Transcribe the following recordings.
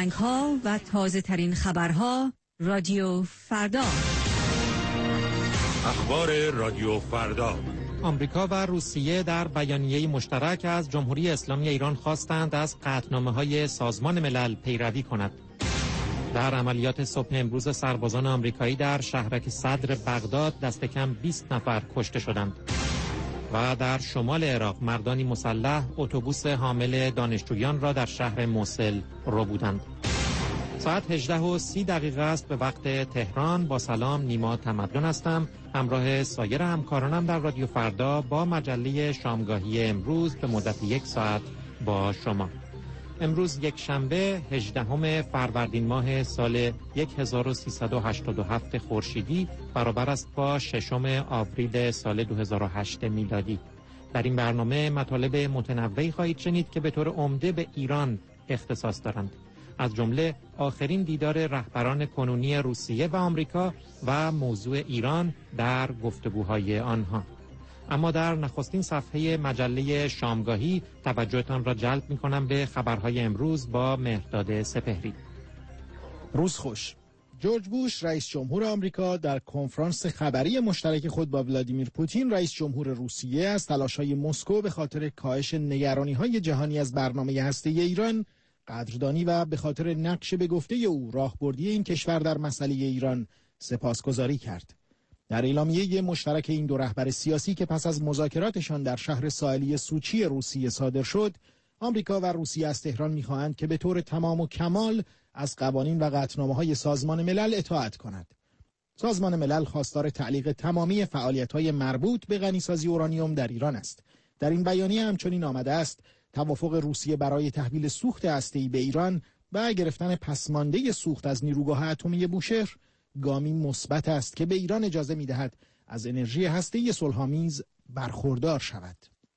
آهنگ‌ها و تازه‌ترین خبرها رادیو فردا. اخبار رادیو فردا. آمریکا و روسیه در بیانیه‌ای مشترک از جمهوری اسلامی ایران خواستند از قطعنامه‌های سازمان ملل پیروی کند. در عملیات صبح امروز سربازان آمریکایی در شهرک صدر بغداد دست کم 20 نفر کشته شدند. و در شمال عراق مردانی مسلح اتوبوس حامل دانشجویان را در شهر موصل ربودند. ساعت 18:30 است به وقت تهران. با سلام، نیما تمدن هستم. همراه سایر همکارانم در رادیو فردا با مجله شامگاهی امروز به مدت 1 ساعت با شما. امروز یک شنبه 18 فروردین ماه سال 1387 خورشیدی برابر است با 6 آوریل سال 2008 میلادی. در این برنامه مطالب متنوعی خواهید شنید که به طور عمده به ایران اختصاص دارند، از جمله آخرین دیدار رهبران کنونی روسیه و آمریکا و موضوع ایران در گفتگوهای آنها. اما در نخستین صفحه مجله شامگاهی توجهتان را جلب می‌کنم به خبرهای امروز با مهرداد سپهری. روز خوش. جورج بوش رئیس جمهور آمریکا در کنفرانس خبری مشترک خود با ولادیمیر پوتین رئیس جمهور روسیه از تلاش‌های مسکو به خاطر کاهش نگرانی‌های جهانی از برنامه هسته‌ای ایران قدردانی و به خاطر نقش به گفته او راهبردی این کشور در مسئله ایران سپاسگزاری کرد. در اعلامیه مشترک این دو رهبر سیاسی که پس از مذاکراتشان در شهر ساحلی سوچی روسیه صادر شد، آمریکا و روسیه از تهران می‌خواهند که به طور تمام و کمال از قوانین و قطعنامه‌های سازمان ملل اطاعت کند. سازمان ملل خواستار تعلیق تمامی فعالیت‌های مربوط به غنیسازی اورانیوم در ایران است. در این بیانیه همچنین آمده است توافق روسیه برای تحویل سوخت هسته‌ای به ایران و گرفتن پسمانده سوخت از نیروگاه اتمی بوشهر گامی مثبت است که به ایران اجازه می‌دهد از انرژی هسته‌ای صلح‌آمیز برخوردار شود.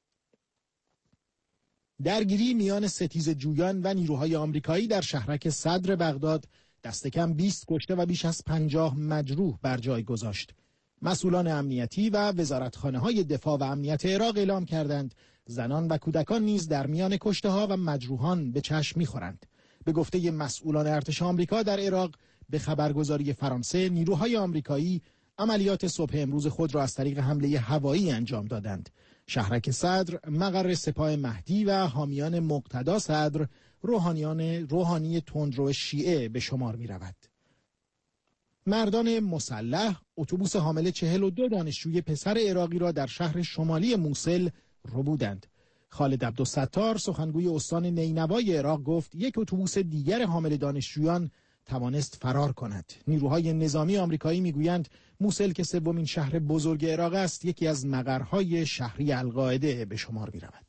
درگیری میان ستیزجویان و نیروهای آمریکایی در شهرک صدر بغداد دست کم 20 کشته و بیش از 50 مجروح بر جای گذاشت. مسئولان امنیتی و وزارتخانه‌های دفاع و امنیت عراق اعلام کردند زنان و کودکان نیز در میان کشته‌ها و مجروحان به چشم می‌خورند. به گفته مسئولان ارتش آمریکا در عراق، به خبرگزاری فرانسه نیروهای آمریکایی عملیات صبح امروز خود را از طریق حمله هوایی انجام دادند. شهرک صدر مقر سپاه مهدی و حامیان مقتدا صدر روحانی تندرو شیعه به شمار می رود. مردان مسلح اتوبوس حامل 42 دانشجوی پسر عراقی را در شهر شمالی موصل ربودند. خالد عبدالستار سخنگوی استان نینوای عراق گفت یک اتوبوس دیگر حامل دانشجویان توانست فرار کند. نیروهای نظامی آمریکایی میگویند موصل که سومین شهر بزرگ عراق است، یکی از مقرهای شهری القاعده به شمار می رود.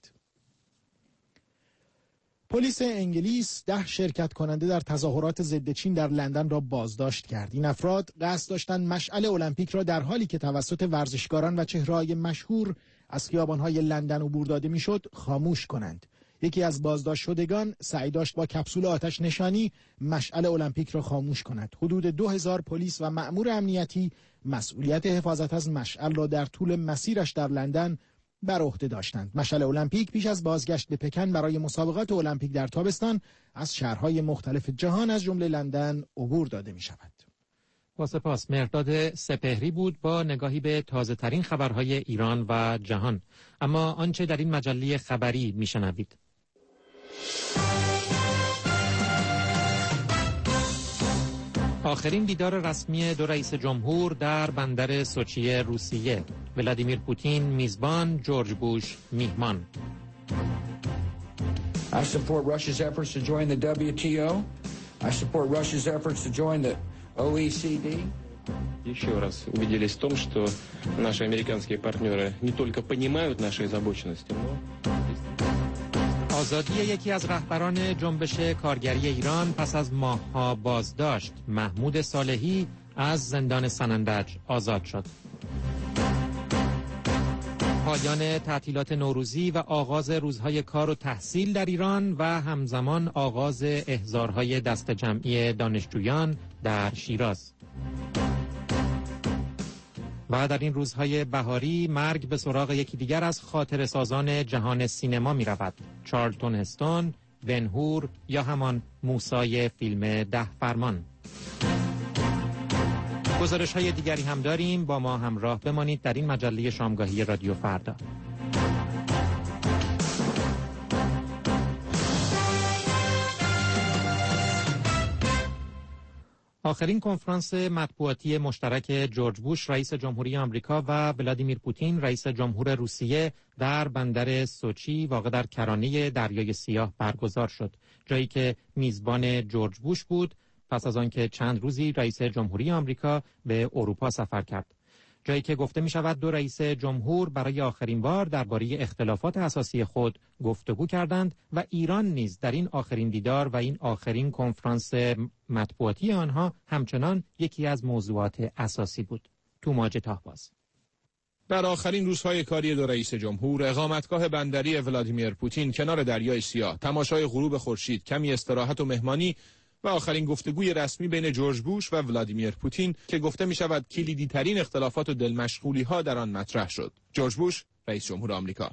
پلیس انگلیس 10 شرکت کننده در تظاهرات ضد چین در لندن را بازداشت کرد. این افراد قصد داشتند مشعل المپیک را در حالی که توسط ورزشکاران و چهره‌های مشهور از خیابان‌های لندن عبور داده میشد خاموش کنند. یکی از بازداشت شدگان سعی داشت با کپسول آتش نشانی مشعل المپیک را خاموش کند. حدود 2000 پلیس و مأمور امنیتی مسئولیت حفاظت از مشعل را در طول مسیرش در لندن بر عهده داشتند. مشعل المپیک پیش از بازگشت به پکن برای مسابقات المپیک در تابستان از شهرهای مختلف جهان از جمله لندن عبور داده می شود. با سپاس. مهرداد سپهری بود با نگاهی به تازه ترین خبرهای ایران و جهان. اما آنچه در این مجله خبری می شنوید. آخرین دیدار رسمی دو رئیس جمهور در بندر سوچی روسیه. ولادیمیر پوتین میزبان، جورج بوش میهمان. I support Russia's efforts to join the WTO. I support Russia's efforts to join the OECD. Еще раз убедились в том, что наши американские партнеры не только понимают наши озабоченности, но... آزادی یکی از رهبران جنبش کارگری ایران پس از ماه‌ها بازداشت. محمود صالحی از زندان سنندج آزاد شد. پایان تعطیلات نوروزی و آغاز روزهای کار و تحصیل در ایران و همزمان آغاز احضارهای دست جمعی دانشجویان در شیراز. و در این روزهای بهاری مرگ به سراغ یکی دیگر از خاطره‌سازان جهان سینما می رود. چارلتون هستون، بنهور یا همان موسای فیلم 10 فرمان. گزارش های دیگری هم داریم، با ما همراه بمانید در این مجله شامگاهی رادیو فردا. آخرین کنفرانس مطبوعاتی مشترک جورج بوش رئیس جمهوری آمریکا و ولادیمیر پوتین رئیس جمهور روسیه در بندر سوچی واقع در کرانه دریای سیاه برگزار شد، جایی که میزبان جورج بوش بود پس از آنکه چند روزی رئیس جمهوری آمریکا به اروپا سفر کرد. جایی که گفته می شود دو رئیس جمهور برای آخرین بار درباره اختلافات اساسی خود گفتگو کردند و ایران نیز در این آخرین دیدار و این آخرین کنفرانس مطبوعاتی آنها همچنان یکی از موضوعات اساسی بود. توماج تاهباز. در آخرین روزهای کاری دو رئیس جمهور، اقامتگاه بندری ولادیمیر پوتین کنار دریای سیاه، تماشای غروب خورشید، کمی استراحت و مهمانی و آخرین گفتگوی رسمی بین جورج بوش و ولادیمیر پوتین که گفته می شود کلیدی ترین اختلافات و دلمشغولی ها در آن مطرح شد. جورج بوش رئیس جمهور آمریکا: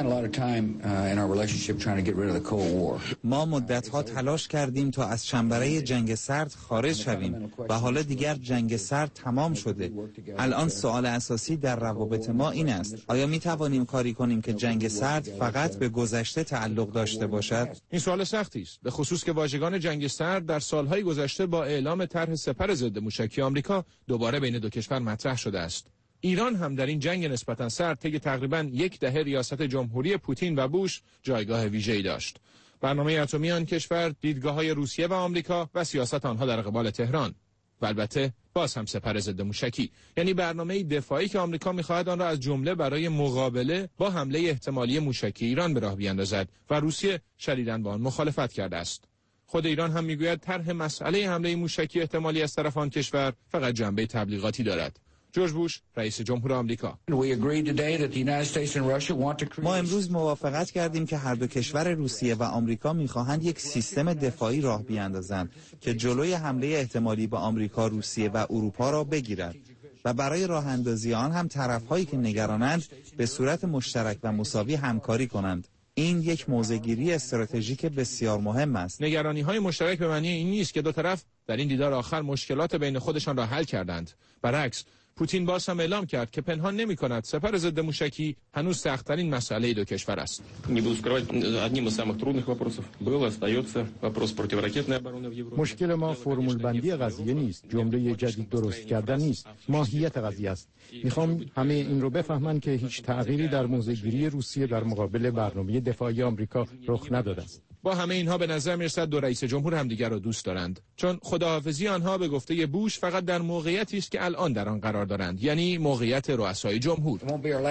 ما مدت‌ها تلاش کردیم تا از چنبره جنگ سرد خارج شویم و حالا دیگر جنگ سرد تمام شده. الان سوال اساسی در روابط ما این است: آیا می‌توانیم کاری کنیم که جنگ سرد فقط به گذشته تعلق داشته باشد؟ این سوال سختی است، به خصوص که واژگان جنگ سرد در سالهای گذشته با اعلام طرح سپر ضد موشکی آمریکا دوباره بین دو کشور مطرح شده است. ایران هم در این جنگ نسبتاً سرد طی تقریباً یک دهه ریاست جمهوری پوتین و بوش جایگاه ویژه‌ای داشت. برنامه اتمی آن کشور، دیدگاه‌های روسیه و آمریکا و سیاست آنها در قبال تهران و البته باز هم سپر ضد موشکی، یعنی برنامه دفاعی که آمریکا می‌خواهد آن را از جمله برای مقابله با حمله احتمالی موشکی ایران به راه بیاندازد و روسیه شدیداً با آن مخالفت کرده است. خود ایران هم می‌گوید طرح مسئله حمله موشکی احتمالی از طرف آن کشور فقط جنبه تبلیغاتی دارد. جورج بوش رئیس جمهور آمریکا: ما امروز موافقت کردیم که هر دو کشور روسیه و آمریکا می‌خواهند یک سیستم دفاعی راه بیاندازند که جلوی حمله احتمالی به آمریکا، روسیه و اروپا را بگیرد و برای راه اندازی آن هم طرف‌هایی که نگرانند به صورت مشترک و مساوی همکاری کنند. این یک موضع‌گیری استراتژیک بسیار مهم است. نگرانی‌های مشترک به معنی این نیست که دو طرف در این دیدار آخر مشکلات بین خودشان را حل کردند. برعکس، پوتین باز هم اعلام کرد که پنهان نمی‌کند سپر ضد موشکی هنوز سخت‌ترین مسئله دو کشور است. مشکل ما فرمول بندی قضیه نیست، جمله جدید درست کردن نیست، ماهیت قضیه است. میخوام همه این رو بفهمن که هیچ تغییری در موضع‌گیری روسیه در مقابل برنامه دفاعی آمریکا رخ نداده است. با همه اینها به نظر میرسد دو رئیس جمهور همدیگر را دوست دارند، چون خداحافظی آنها به گفته بوش فقط در موقعیتی است که الان در آن قرار دارند، یعنی موقعیت رؤسای جمهور.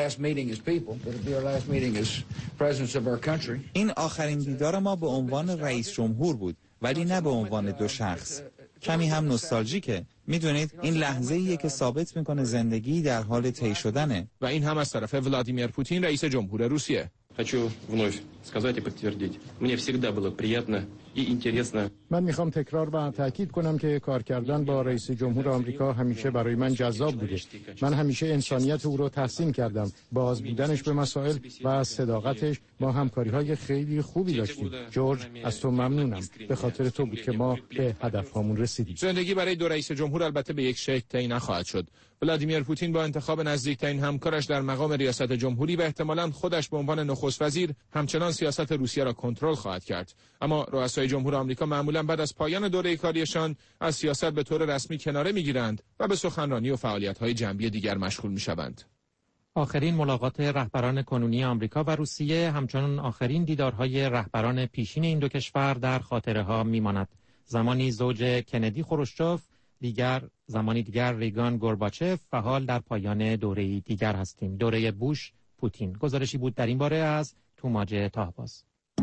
این آخرین دیدار ما به عنوان رئیس جمهور بود، ولی نه به عنوان دو شخص. کمی هم نوستالژیکه. میدونید این لحظه‌ایه که ثابت میکنه زندگی در حال طی شدنه. و این هم از طرف ولادیمیر پوتین رئیس جمهور روسیه. Хочу вновь сказать и подтвердить. Мне всегда было приятно и интересно. من میخوام تکرار و تاکید کنم که کار کردن با رئیس جمهور آمریکا همیشه برای من جذاب بوده. من همیشه انسانیت او رو تحسین کردم. باز بودنش به مسائل و صداقتش با همکاری‌های خیلی خوبی داشتیم. جورج، از تو ممنونم. به خاطر تو بود که ما به هدفهامون رسیدیم. زندگی برای دو رئیس جمهور البته به یک شکل طی نخواهد شد. ولادیمیر پوتین با انتخاب نزدیکترین همکارش در مقام ریاست جمهوری و احتمالاً خودش به عنوان نخست وزیر همچنان سیاست روسیه را کنترل خواهد کرد. اما رؤسای جمهور آمریکا معمولاً بعد از پایان دوره کاریشان از سیاست به طور رسمی کناره میگیرند و به سخنرانی و فعالیت‌های جنبی دیگر مشغول میشوند. آخرین ملاقات رهبران کنونی آمریکا و روسیه همچنان آخرین دیدارهای رهبران پیشین این دو کشور در خاطره‌ها میماند. زمانی زوج کندی خروشچوف، زمانی دیگر ریگان گورباچف و حال در پایان دوره دیگر هستیم، دوره بوش پوتین. گزارشی بود در این باره از توماج تاهباز.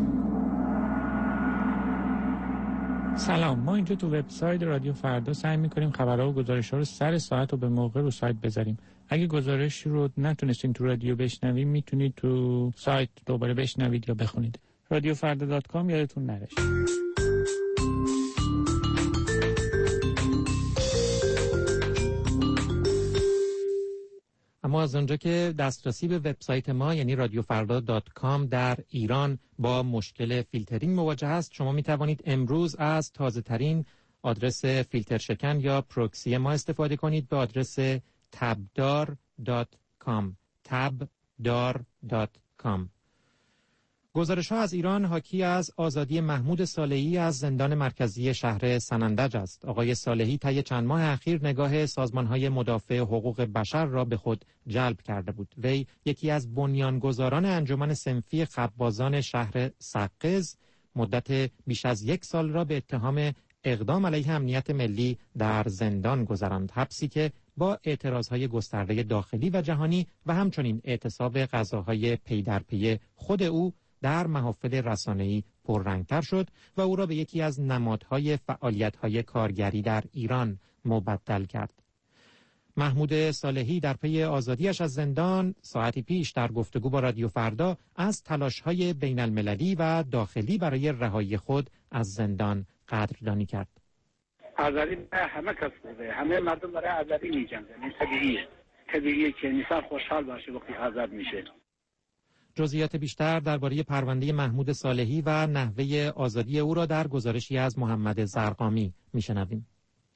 سلام، ما اینجا تو وبسایت رادیو فردا سعی می‌کنیم خبرها و گزارش‌ها رو سر ساعت و به موقع رو سایت بذاریم. اگه گزارش رو نتونستین تو رادیو بشنوید میتونید تو سایت دوباره بشنوید یا بخونید. radiofarda.com یادتون نره. اما اما از اونجا که دسترسی به وبسایت ما یعنی radiofarda.com در ایران با مشکل فیلترینگ مواجه است، شما می توانید امروز از تازه ترین آدرس فیلتر شکن یا پروکسی ما استفاده کنید به آدرس tabdar.com. گزارش‌ها از ایران حاکی از آزادی محمود صالحی از زندان مرکزی شهر سنندج است. آقای صالحی طی چند ماه اخیر نگاه سازمان‌های مدافع حقوق بشر را به خود جلب کرده بود. وی یکی از بنیانگذاران انجمن صنفی خبازان شهر سقز مدت بیش از 1 سال را به اتهام اقدام علیه امنیت ملی در زندان گذراند. حبسی که با اعتراضهای گسترده داخلی و جهانی و همچنین اعتصاب غذاهای پی در پی خود او در محافل رسانه‌ای پررنگتر شد و او را به یکی از نمادهای فعالیت‌های کارگری در ایران مبدل کرد. محمود صالحی در پی آزادیش از زندان ساعتی پیش در گفتگو با رادیو فردا از تلاش‌های بین المللی و داخلی برای رهایی خود از زندان قدردانی کرد. آزادی همه کس بوده، همه مردم برای آزادی می‌جنگن. طبیعیه که انسان خوشحال باشه وقتی آزاد میشه. جزئیات بیشتر درباره پرونده محمود صالحی و نحوه آزادی او را در گزارشی از محمد زرقامی میشنویم.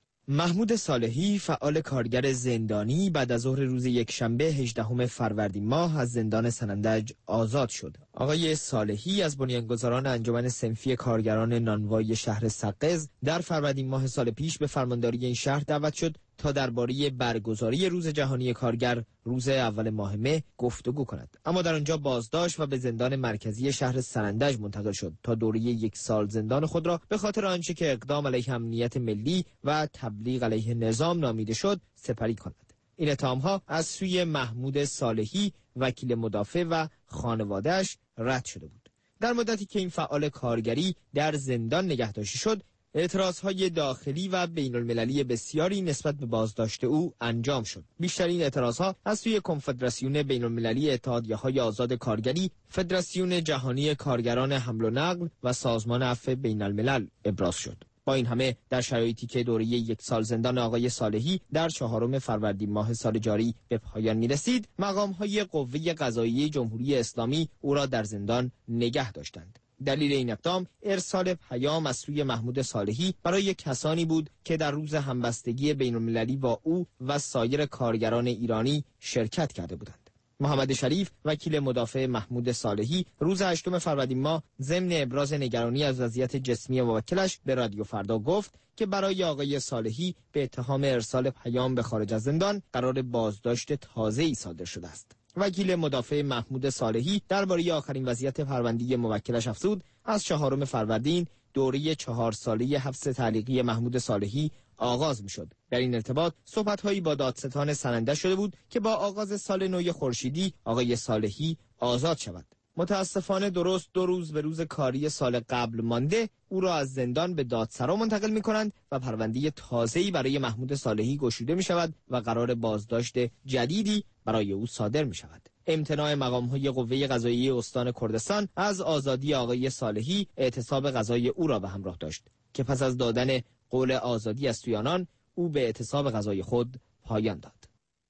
محمود صالحی فعال کارگر زندانی بعد از ظهر روز یکشنبه 18 فروردین ماه از زندان سنندج آزاد شد. آقای صالحی از بنیانگذاران انجمن صنفی کارگران نانوایی شهر سقز در فروردین ماه سال پیش به فرمانداری این شهر دعوت شد تا درباره برگزاری روز جهانی کارگر روز اول ماه مه گفتگو کند، اما در آنجا بازداشت و به زندان مرکزی شهر سنندج منتقل شد تا دوره 1 سال زندان خود را به خاطر آنچه که اقدام علیه امنیت ملی و تبلیغ علیه نظام نامیده شد سپری کند. این اتهام‌ها از سوی محمود صالحی وکیل مدافع و خانواده‌اش رد شده بود. در مدتی که این فعال کارگری در زندان نگهداشته شد، اعتراضهای داخلی و بین المللی بسیاری نسبت به بازداشت او انجام شد. بیشترین اعتراضها از سوی کنفدراسیون بین المللی اتحادیه‌های آزاد کارگری، فدراسیون جهانی کارگران حمل و نقل و سازمان عفو بین الملل ابراز شد. با این همه در شرایطی که دوره 1 سال زندان آقای صالحی در 4 فروردین ماه سال جاری به پایان می‌رسید، مقام‌های قوه قضاییه جمهوری اسلامی او را در زندان نگه داشتند. دلیل این اقدام ارسال پیام از سوی محمود صالحی برای کسانی بود که در روز همبستگی بین‌المللی با او و سایر کارگران ایرانی شرکت کرده بودند. محمد شریف وکیل مدافع محمود صالحی روز 8 فروردین ماه ضمن ابراز نگرانی از وضعیت جسمی موکلش به رادیو فردا گفت که برای آقای صالحی به اتهام ارسال پیام به خارج از زندان قرار بازداشت تازه‌ای صادر شده است. وکیل مدافع محمود صالحی درباره آخرین وضعیت پرونده موکلش افزود از 4 فروردین دوره 4 ساله حبس تعلیقی محمود صالحی آغاز می‌شد. در این ارتباط صحبت‌هایی با دادستان سنندج شده بود که با آغاز سال نو خورشیدی آقای صالحی آزاد شود. متاسفانه درست 2 روز به روز کاری سال قبل مانده او را از زندان به دادسرا منتقل می‌کنند و پرونده تازه‌ای برای محمود صالحی گشوده می‌شود و قرار بازداشت جدیدی برای او صادر می‌شود. امتناع مقام‌های قوه قضاییه استان کردستان از آزادی آقای صالحی اعتصاب قضایی او را به همراه داشت که پس از دادن قول آزادی از سوی آنان او به اعتصاب قضایی خود پایان داد.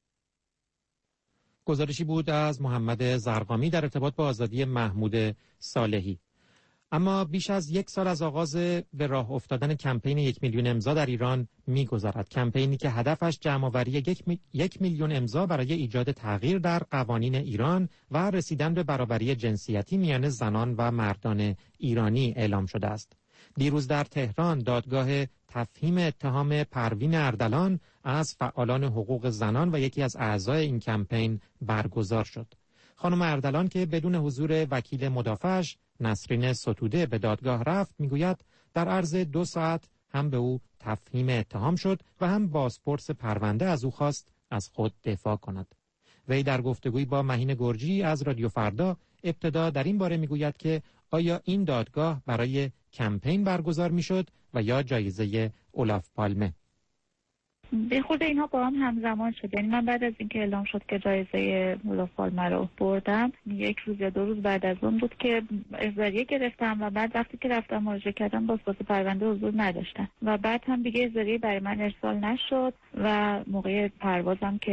گزارشی بود از محمد زرقامی در ارتباط با آزادی محمود صالحی. اما بیش از 1 سال از آغاز به راه افتادن کمپین 1 میلیون امضا در ایران می‌گذرد. کمپینی که هدفش جمع‌آوری 1 میلیون امضا برای ایجاد تغییر در قوانین ایران و رسیدن به برابری جنسیتی میان زنان و مردان ایرانی اعلام شده است. دیروز در تهران دادگاه تفهیم اتهام پروین اردلان از فعالان حقوق زنان و یکی از اعضای این کمپین برگزار شد. خانم اردلان که بدون حضور وکیل مدافعش نسرین ستوده به دادگاه رفت میگوید در عرض 2 ساعت هم به او تفهیم اتهام شد و هم بازپرس پرونده از او خواست از خود دفاع کند. وی در گفتگویی با مهین گرجی از رادیو فردا ابتدا در این باره میگوید که آیا این دادگاه برای کمپین برگزار میشد و یا جایزه اولاف پالمه؟ به خود اینها با هم همزمان شد. یعنی من بعد از اینکه اعلام شد که جایزه اولاف پالمه رو بردم 1 روز یا 2 روز بعد از اون بود که احضاریه گرفتم و بعد وقتی که رفتم مراجعه کردم بازپرس پرونده حضور نداشتن و بعد هم دیگه احضاریه برای من ارسال نشد و موقع پروازم که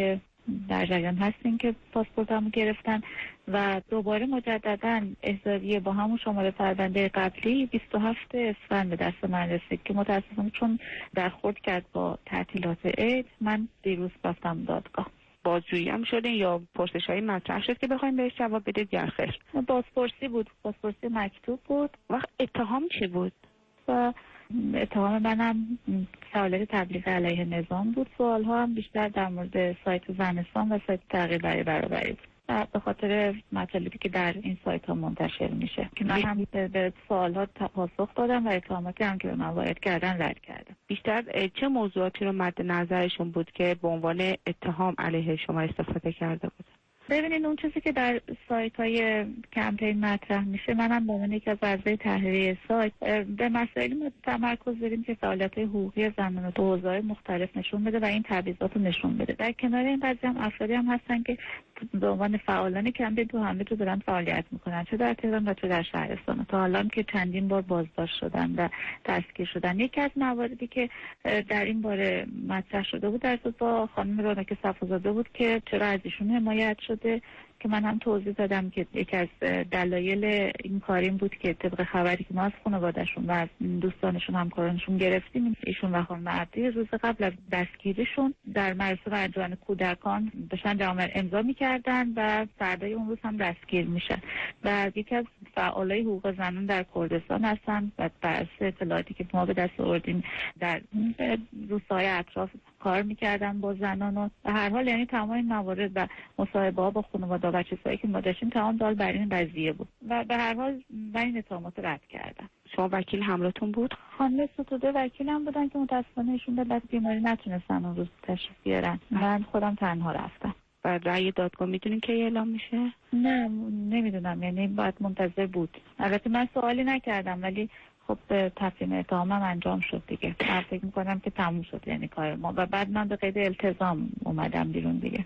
در جریان هستیم که پاسپورتمو گرفتن و دوباره مجددا احضاریه با همون شماره پرونده قبلی 27 اسفند به دست من رسید که متاسفانه چون برخورد کرد با تعطیلات عید من دیروز رفتم دادگاه. بازجویی هم شده یا پرسش‌های مطرح شد که بخوایم بهش جواب بدید یا خیر؟ بازپرسی بود، بازپرسی مکتوب بود. وقت اتهام چی بود؟ و اتهام منم فعالیت تبلیغ علیه نظام بود. سوال‌ها هم بیشتر در مورد سایت زنستان و سایت تغییر برای برابری بود. به خاطر مطالبی که در این سایت ها منتشر میشه که من هم به سوالات پاسخ دادم و اتهاماتی هم که به من وارد کردن رد کردم. بیشتر چه موضوعاتی رو مد نظرشون بود که به عنوان اتهام علیه شما استفاده کرده بود؟ ببینید اون چیزی که در سایت های کمپین مطرح میشه، منم به عنوان یکی از اعضای تحریریه سایت به مسائلی تمرکز داریم که فعالیت‌های حقوقی زنان تو حوزه‌های مختلف نشون بده و این تبعیضات رو نشون بده. در کنار این قضیه هم افرادی هم هستن که به عنوان فعالان کمپین تو همه تو دارن فعالیت میکنن، چه در تهران و چه در شهرستان. تا حالا که چندین بار بازداشت شدن و دستگیر شدن. یکی از مواردی که در این باره مطرح شده بود در با خانم رونق صفازاده بود که چرا از ایشون حمایت شده، که من هم توضیح دادم که یکی از دلایل این کاریم بود که طبق خبری که ما از خانواده‌شون و از دوستانشون همکارانشون گرفتیم، ایشون و خانم عبدی روز قبل از دستگیریشون در مراسم انجمن کودکان داشتن جامعه امضا می‌کردن و فردای اون روز هم دستگیر میشن و یکی از فعالای حقوق زنان در کردستان هستن و بر اساس اطلاعاتی که ما به دست آوردیم در روستاهای اطراف کار می‌کردن با زنان و به هر حال یعنی تمام این موارد و مصاحبه‌ها با خانواده و چیزایی که ما داشتیم تمام دال بر این قضیه بود و به هر حال من این اتهامات رد کردم. شما وکیل همراهتون بود؟ خانم ستوده وکیلم بودن که متأسفانه ایشون به دلیل بیماری نتونستن اون روز تشریف بیارن. من خودم تنها رفتم. و رأی دادگاه میدونین که اعلام میشه؟ نه نمیدونم، یعنی باید منتظر بود. البته من سوالی نکردم ولی خب تفهیم اتهامم انجام شد دیگه. من فکر میکنم که تموم شد یعنی کار ما و بعد من به قید التزام اومدم بیرون دیگه.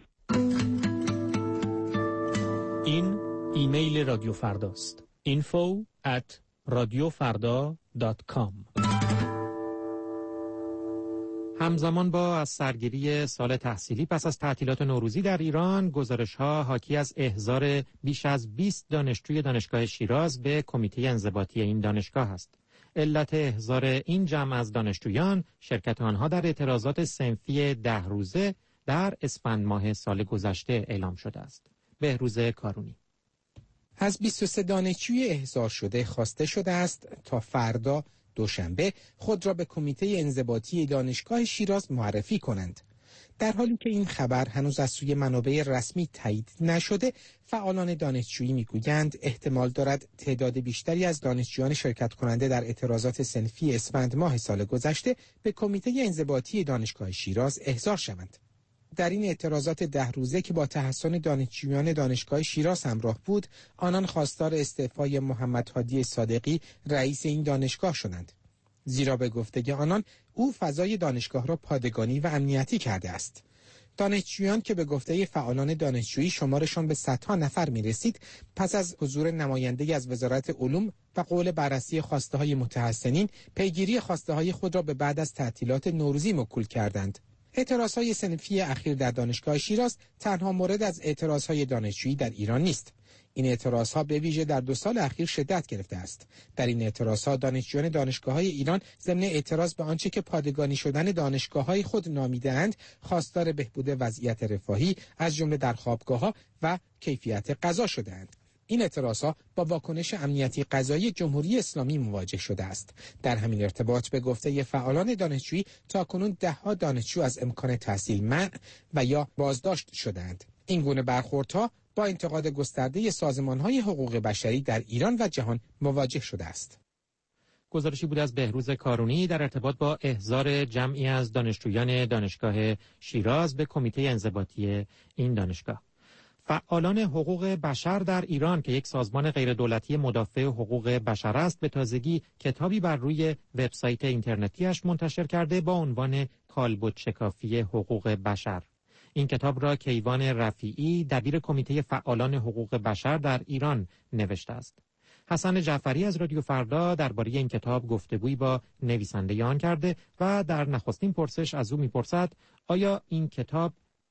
این ایمیل رادیو فرداست. info@radiofarda.com. همزمان با از سرگیری سال تحصیلی پس از تعطیلات نوروزی در ایران، گزارش‌ها حاکی از احضار بیش از 20 دانشجوی دانشگاه شیراز به کمیته انضباطی این دانشگاه است. علت احضار این جمع از دانشجویان شرکت آنها در اعتراضات صنفی 10 روزه در اسفند ماه سال گذشته اعلام شده است. بهروز کارونی. از 23 دانشجوی احضار شده خواسته شده است تا فردا دوشنبه خود را به کمیته انضباطی دانشگاه شیراز معرفی کنند. در حالی که این خبر هنوز از سوی منابع رسمی تایید نشده، فعالان دانشجویی میگویند احتمال دارد تعداد بیشتری از دانشجویان شرکت کننده در اعتراضات صنفی اسفند ماه سال گذشته به کمیته انضباطی دانشگاه شیراز احضار شوند. در این اعتراضات 10 روزه که با تحصن دانشجویان دانشگاه شیراز همراه بود، آنان خواستار استعفای محمد هادی صادقی رئیس این دانشگاه شدند. زیرا به گفته آنان او فضای دانشگاه را پادگانی و امنیتی کرده است. دانشجویان که به گفته فعالان دانشجویی شمارشان به صدها نفر می رسید، پس از حضور نماینده از وزارت علوم و قول بررسی خواسته‌های متحسنین، پیگیری خواسته‌های خود را به بعد از تعطیلات نوروزی موکول کردند. اعتراضهای صنفی اخیر در دانشگاه شیراز تنها مورد از اعتراضهای دانشجویی در ایران نیست. این اعتراضها به ویژه در 2 سال اخیر شدت گرفته است. در این اعتراضها دانشجویان دانشگاه‌های ایران ضمن اعتراض به آنچه که پادگانی شدن دانشگاه‌های خود نامیده‌اند، خواستار بهبود وضعیت رفاهی از جمله در خوابگاه‌ها و کیفیت غذا شده‌اند. این اعتراضها با واکنش امنیتی قضایی جمهوری اسلامی مواجه شده است. در همین ارتباط به گفته فعالان دانشجویی تاکنون 10 دانشجو از امکان تحصیل منع و یا بازداشت شدند. این گونه برخوردها با انتقاد گسترده سازمان‌های حقوق بشری در ایران و جهان مواجه شده است. گزارشی بود از بهروز کارونی در ارتباط با احضار جمعی از دانشجویان دانشگاه شیراز به کمیته انضباطی این دانشگاه. فعالان حقوق بشر در ایران که یک سازمان غیردولتی مدافع حقوق بشر است، به تازگی کتابی بر روی وبسایت اینترنتیش منتشر کرده با عنوان کالبد شکافی حقوق بشر. این کتاب را کیوان رفیعی، دبیر کمیته فعالان حقوق بشر در ایران، نوشته است. حسن جعفری از رادیو فردا درباره این کتاب گفتگویی با نویسنده آن کرده و در نخستین پرسش از او می‌پرسد آیا این کتاب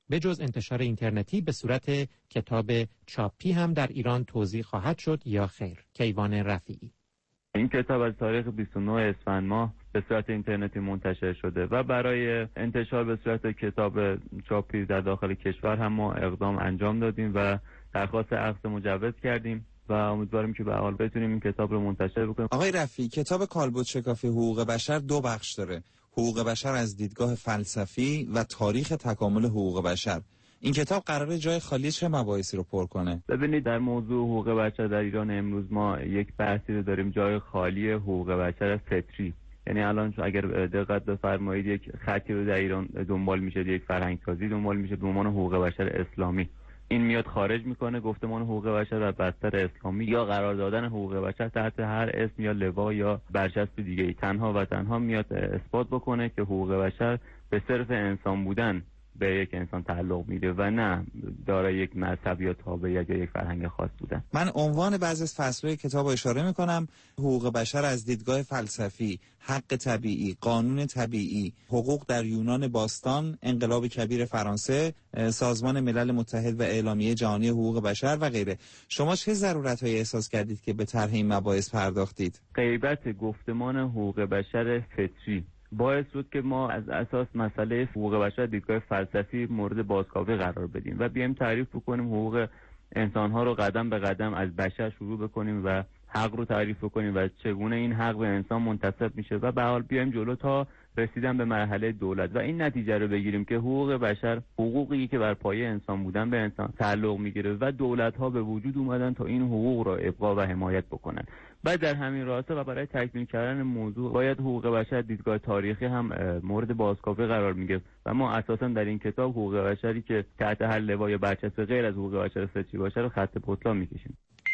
به جز انتشار اینترنتی به صورت کتاب چاپی هم در ایران توزیع خواهد شد یا خیر؟ کیوان رفیعی: این کتاب از تاریخ 29 اسفند ماه به صورت اینترنتی منتشر شده و برای انتشار به صورت کتاب چاپی در داخل کشور هم ما اقدام انجام دادیم و درخواست اخذ مجوز کردیم و امیدواریم که به حال بتونیم این کتاب رو منتشر بکنیم. آقای رفیعی، کتاب کالبد شکافی حقوق بشر 2 بخش داره: حقوق بشر از دیدگاه فلسفی و تاریخ تکامل حقوق بشر. این کتاب قراره جای خالی چه مباحثی رو پر کنه؟ ببینید، در موضوع حقوق بشر در ایران امروز ما یک بحثی رو داریم، جای خالی حقوق بشر فطری. یعنی الان اگر دقت بفرمایید یک خطی رو در ایران دنبال میشه، یک فرهنگ سازی دنبال میشه به عنوان حقوق بشر اسلامی. این میاد خارج میکنه گفتمان حقوق بشر در بستر اسلامی یا قرار دادن حقوق بشر تحت هر اسم یا لوا یا برچسب دیگه‌ای. تنها و تنها میاد اثبات بکنه که حقوق بشر به صرف انسان بودن به یک انسان تعلق میده و نه دارای یک مذهب یا تابعیت یا یک فرهنگ خاص بودن. من عنوان بعضی از فصل‌های کتاب رو اشاره میکنم: حقوق بشر از دیدگاه فلسفی، حق طبیعی، قانون طبیعی، حقوق در یونان باستان، انقلاب کبیر فرانسه، سازمان ملل متحد و اعلامیه جهانی حقوق بشر و غیره. شما چه ضرورت‌هایی احساس کردید که به طرح این مباحث پرداختید؟ غیبت گفتمان حقوق بشر فطری باعث شد که ما از اساس مسئله حقوق بشر دیدگاه فلسفی مورد بازکاوی قرار بدیم و بیایم تعریف بکنیم حقوق انسان‌ها رو قدم به قدم از بشر شروع بکنیم و حق رو تعریف بکنیم و چگونه این حق به انسان منتسب میشه و به حال بیایم جلو تا رسیدن به مرحله دولت و این نتیجه رو بگیریم که حقوق بشر حقوقی که بر پایه انسان بودن به انسان تعلق میگیره و دولت‌ها به وجود اومدن تا این حقوق رو ابقا و حمایت بکنن. بعد در همین راسته و برای تکمیل کردن موضوع باید حقوق بشر دیدگاه تاریخی هم مورد بازکاوی قرار میگیره و ما اساسا در این کتاب حقوق بشری که تحت هر لوای برچسب غیر از حقوق بشر فطری باشه رو خط پتلا میکشیم.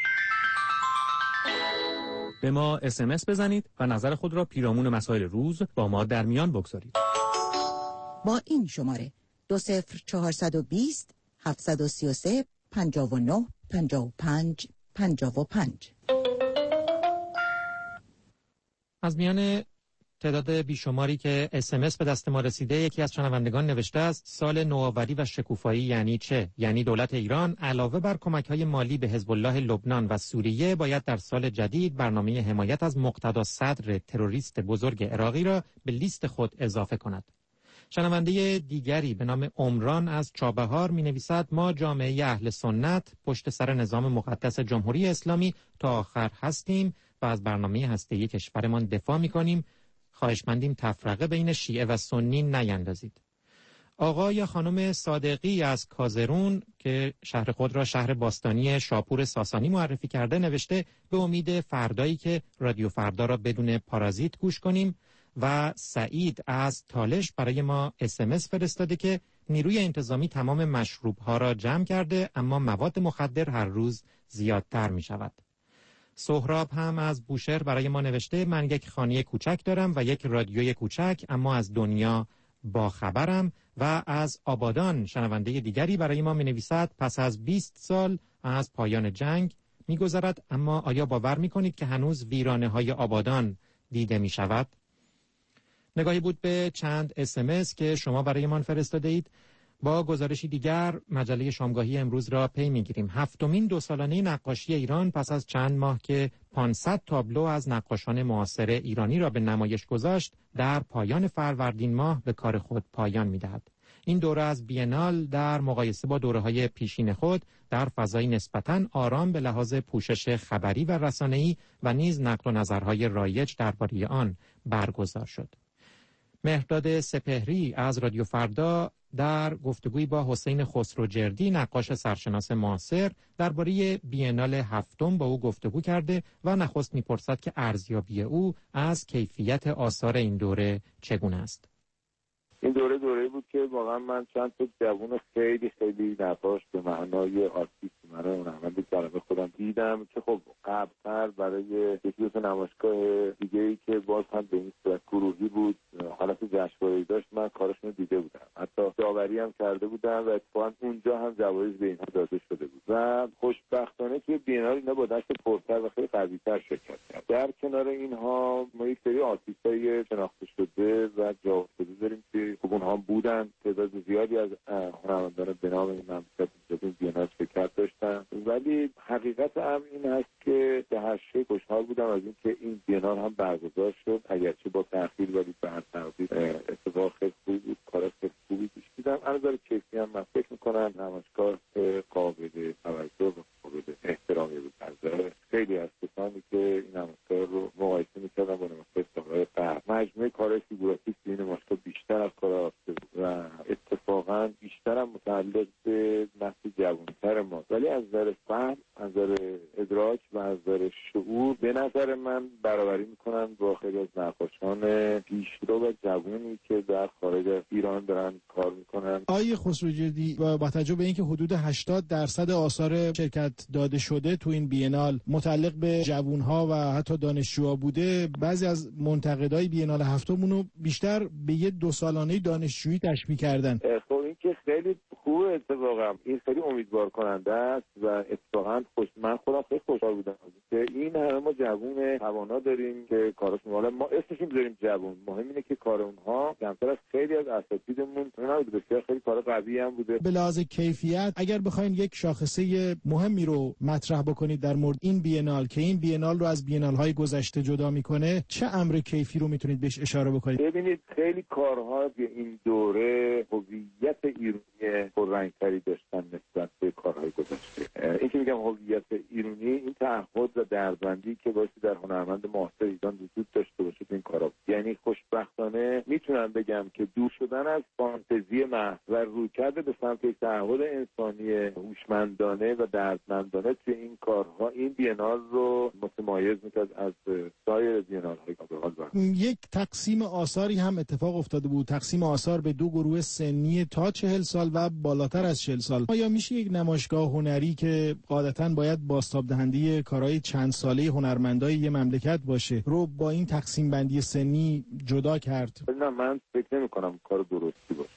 به ما SMS بزنید و نظر خود را پیرامون مسائل روز با ما در میان بگذارید. با این شماره 20420 733 59 55 55. از میان تعداد بیشماری که SMS به دست ما رسیده، یکی از شنوندگان نوشته است: سال نوآوری و شکوفایی یعنی چه؟ یعنی دولت ایران علاوه بر کمک‌های مالی به حزب الله لبنان و سوریه باید در سال جدید برنامه حمایت از مقتدا صدر تروریست بزرگ عراقی را به لیست خود اضافه کند. شنونده دیگری به نام عمران از چابهار می‌نویسد: ما جامعه اهل سنت پشت سر نظام مقدس جمهوری اسلامی تا آخر هستیم و از برنامه هسته‌ای کشورمان دفاع می‌کنیم. خواهشمندیم تفرقه بین شیعه و سنی نیندازید. آقا یا خانم صادقی از کازرون که شهر خود را شهر باستانی شاپور ساسانی معرفی کرده نوشته: به امید فردایی که رادیو فردا را بدون پارازیت گوش کنیم. و سعید از تالش برای ما SMS فرستاده که نیروی انتظامی تمام مشروب ها را جمع کرده اما مواد مخدر هر روز زیادتر می شود. سهراب هم از بوشهر برای ما نوشته: من یک خانه کوچک دارم و یک رادیوی کوچک اما از دنیا با خبرم. و از آبادان شنونده دیگری برای ما می نویسد: پس از 20 سال از پایان جنگ می گذرد اما آیا باور می کنید که هنوز ویرانه های آبادان دیده می شود؟ نگاهی بود به چند SMS که شما برای ما فرستاده اید. با گزارشی دیگر مجله شامگاهی امروز را پی می‌گیریم. 7مین 2 سالانه نقاشی ایران پس از چند ماه که 500 تابلو از نقاشان معاصر ایرانی را به نمایش گذاشت، در پایان فروردین ماه به کار خود پایان می‌دهد. این دوره از بینال در مقایسه با دوره‌های پیشین خود در فضای نسبتاً آرام به لحاظ پوشش خبری و رسانه‌ای و نیز نقد و نظرهای رایج درباره آن برگزار شد. مهرداد سپهری از رادیو فردا در گفتگویی با حسین خسروجردی نقاش سرشناس معاصر درباره بینال 7 با او گفتگو کرده و نخست می‌پرسد که ارزیابی او از کیفیت آثار این دوره چگونه است. این دوره‌ای بود که واقعا من چند تا جوون خیلی نقاش به معنای آرتیست من اونم کلمه خودم دیدم که خب قبل‌تر برای یکی دو نمایشگاه دیگه‌ای که باز هم به این صورت گروهی بود، حالت جشنواره‌ای داشت، من کارشون رو دیده بودم، حتی داوری هم کرده بودم و اتفاقا اونجا هم جوایز به اینها داده شده بود و خوشبختانه که بینال اینا با دست پرتر و خیلی قوی‌تر شرکت کرد. در کنار اینها ما یک سری آرتیست‌های شناخته شده و جا افتاده بذاریم که اونها بودن. تعداد زیادی از هنرمندان به نام این مملکت این بیانات شرکت داشتن، ولی حقیقت امر این هست که به هر شکل خوشحال بودم از اینکه این بیانال هم برگزار شد، اگرچه با تأخیر، ولی به هر تقدیر اتفاق خیلی خوب بود، کار خیلی خوبی پیش دیدم. از نظر کیفی هم من فکر می‌کنم نمایشگاه قابل توجه و قابل احترامی بود. از نظر خیلی از کسانی که این نمایشگاه رو مقایسه می‌کردن با نمایشگاه سال‌های قبل، مجموعه کارهای فیگوراتیک این نمایشگاه بیشتر از کار آفته بود و اتفاقاً بیشتر هم متعلق به نسل جوان‌تر ما، ولی از نظر فهم، از نظر ادراک و از نظر شعور به نظر من برابری میکنن با خیلی از نقاشان پیشرو و جوانی که در خارج از ایران دارن کار میکنن. آقای خسروجردی، با توجه به اینکه حدود 80% آثار شرکت داده شده تو این بینال متعلق به جوانها و حتی دانشجوها بوده، بعضی از منتقدای بینال هفتم رو بیشتر به یه 2 سالانه دانشجویی تشبیه کردن. خب این که خیلی خوبه، اتفاقا این خیلی امیدوار کننده است و اتفاقا من خودم خیلی خوشحال بودم که این همه ما جوون توانا داریم که کارشون، حالا ما اسمشون بذاریم جوون، مهم اینه که کار اونها کمتر از خیلی از اساتیدمون نبوده، بسیار خیلی کار قوی هم بوده. به لحاظ کیفیت اگر بخواید یک شاخصه مهمی رو مطرح بکنید در مورد این بینال که این بینال رو از بینال‌های گذشته جدا میکنه، چه امر کیفی رو میتونید بهش اشاره بکنید؟ ببینید خیلی کارها به این دوره هویت ایرانی پررنگ‌تری داشتن نسبت به کارهای گذشته. این که میگم هویت ایرانی، این تعهد و دردبندی که باعث در هنرمند معاصر ایران وجود داشته باشه این کارا، یعنی خوشبختانه میتونم بگم که دور شدن از فانتزی محض و رویکرد به سمت یک تعهد انسانی هوشمندانه و دردمندانه توی این کارها این بینال رو متمایز می‌کرد از سایر بینال‌های که به حال یک تقسیم آثاری هم اتفاق افتاده بود، تقسیم آثار به 2 گروه سنی تا 40 سال و بالاتر از 40 سال. آیا میشه یک نمایشگاه هنری که قاعدتاً باید بازتاب دهنده کارهای چند ساله هنرمندای یه مملکت باشه رو با این تقسیم بندی سنی جدا کرد؟ نه، من فکر نمی‌کنم کار درستی باشه.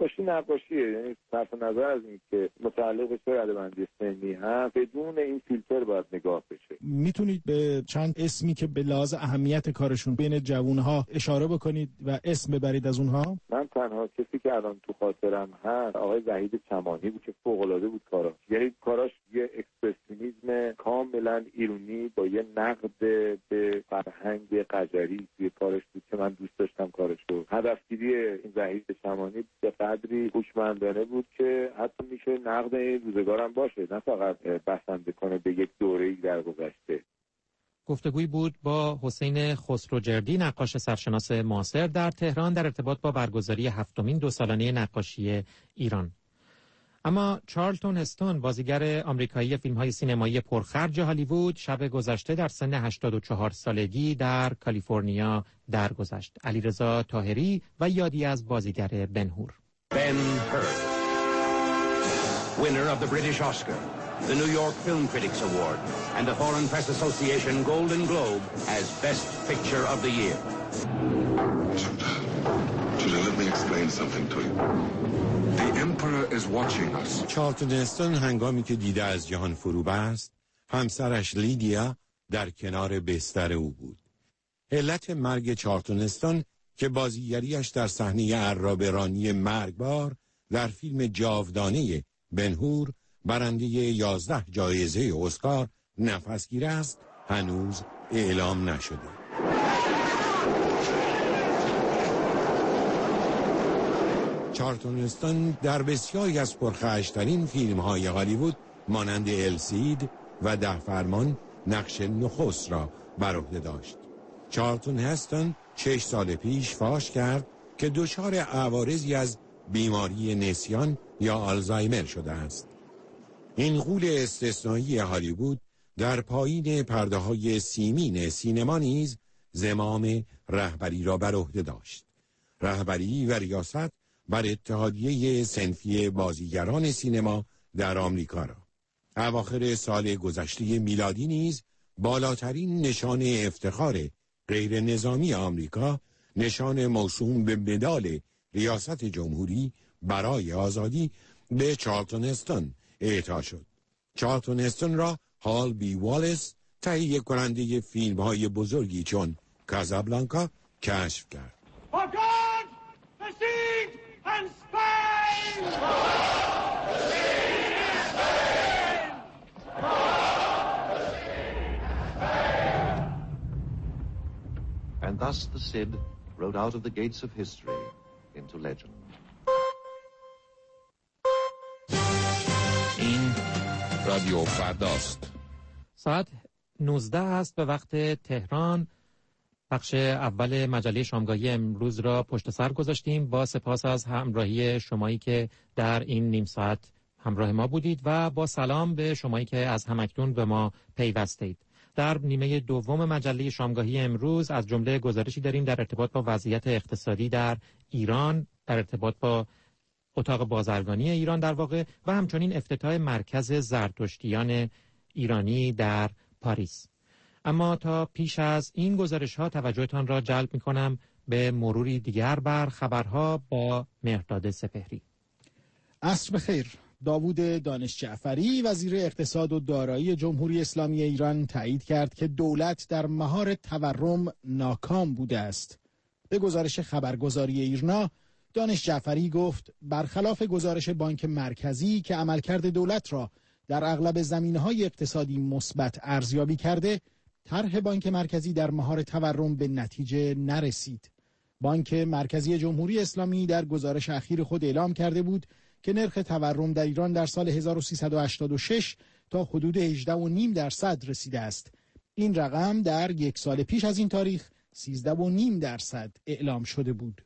نقاشیه، یعنی صرف نظر از این که متعلق به ردبندی سنی هست، بدون این فیلتر باید نگاه بشه. میتونید به چند اسمی که به لحاظ اهمیت کارشون بین جوانها اشاره بکنید و اسم ببرید از اونها؟ من تنها کسی که الان تو خاطرم هست آقای وحید چمانی بود که فوق‌العاده بود کاراش، یعنی کاراش یه اکسپرسیونیسم کاملا ایرانی با یه نقد به فرهنگ قجری توی کارش بود که من دوست داشتم کارش رو. هدفگیری این وحید چمانی به قدری هوشمندانه بود که حتی میشه نقد این روزگارم باشه، نه فقط بسنده کنه به یک دوره‌ای در گذشته. گفتگویی بود با حسین خسروجردی، نقاش سرشناس معاصر در تهران در ارتباط با برگزاری 7مین 2 سالانه نقاشی ایران. اما چارلتون هستون، بازیگر آمریکایی فیلم‌های سینمایی پرخرج هالیوود، شب گذشته در سن 84 سالگی در کالیفرنیا درگذشت. علیرضا طاهری و یادی از بازیگر بن هور. Ben Hur, winner of the British Oscar, the New York Film Critics Award, and the Foreign Press Association Golden Globe as Best Picture of the Year. Judah, let me explain something to you. The Emperor is watching us. چارلتون هستون هنگامی که دیده از جهان فرو بست، همسرش لیدیا در کنار بستر او بود. علت مرگ چارلتون هستون که بازیگریش در صحنه عرابه‌رانی مرگبار در فیلم جاودانه بن هور برنده 11 جایزه اسکار نفسگیر است، هنوز اعلام نشده. چارلتون هستون در بسیاری از پرخرج‌ترین فیلم‌های هالیوود مانند السید و 10 فرمان نقش نخست را بر عهده داشت. چارلتون هستون 6 سال پیش فاش کرد که دچار عوارضی از بیماری نسیان یا آلزایمر شده است. این غول استثنایی هالیوود در پایین پرده‌های سیمین سینما نیز زمام رهبری را بر عهده داشت. رهبری و ریاست بر اتحادیه صنفی بازیگران سینما در آمریکا را. اواخر سال گذشته میلادی نیز بالاترین نشان افتخار غیر نظامی آمریکا، نشان موسوم به مدال ریاست جمهوری برای آزادی، به چارلتون هستون اعطا شد. چارلتون هستون را هال بی والیس، تهیه کننده فیلم‌های بزرگی چون کازابلانکا، کشف کرد. For God, the Thus the Cid rode out of the gates of history into legend. این رادیو فرداست. ساعت 19 است به وقت تهران. بخش اول مجله شامگاهی امروز را پشت سر گذاشتیم. با سپاس از همراهی شمایی که در این نیم ساعت همراه ما بودید و با سلام به شمایی که از همکنون به ما پیوسته اید. در نیمه دوم مجله شامگاهی امروز از جمله گزارشی داریم در ارتباط با وضعیت اقتصادی در ایران، در ارتباط با اتاق بازرگانی ایران در واقع، و همچنین افتتاح مرکز زرتشتیان ایرانی در پاریس. اما تا پیش از این گزارش ها توجهتان را جلب می کنم به مروری دیگر بر خبرها با مهرداد سپهری. عصر بخیر. داوود دانش جعفری وزیر اقتصاد و دارایی جمهوری اسلامی ایران تایید کرد که دولت در مهار تورم ناکام بوده است. به گزارش خبرگزاری ایرنا، دانش جعفری گفت برخلاف گزارش بانک مرکزی که عملکرد دولت را در اغلب زمینه‌های اقتصادی مثبت ارزیابی کرده، طرح بانک مرکزی در مهار تورم به نتیجه نرسید. بانک مرکزی جمهوری اسلامی در گزارش اخیر خود اعلام کرده بود که نرخ تورم در ایران در سال 1386 تا حدود 18.5% رسیده است. این رقم در یک سال پیش از این تاریخ 13.5% اعلام شده بود.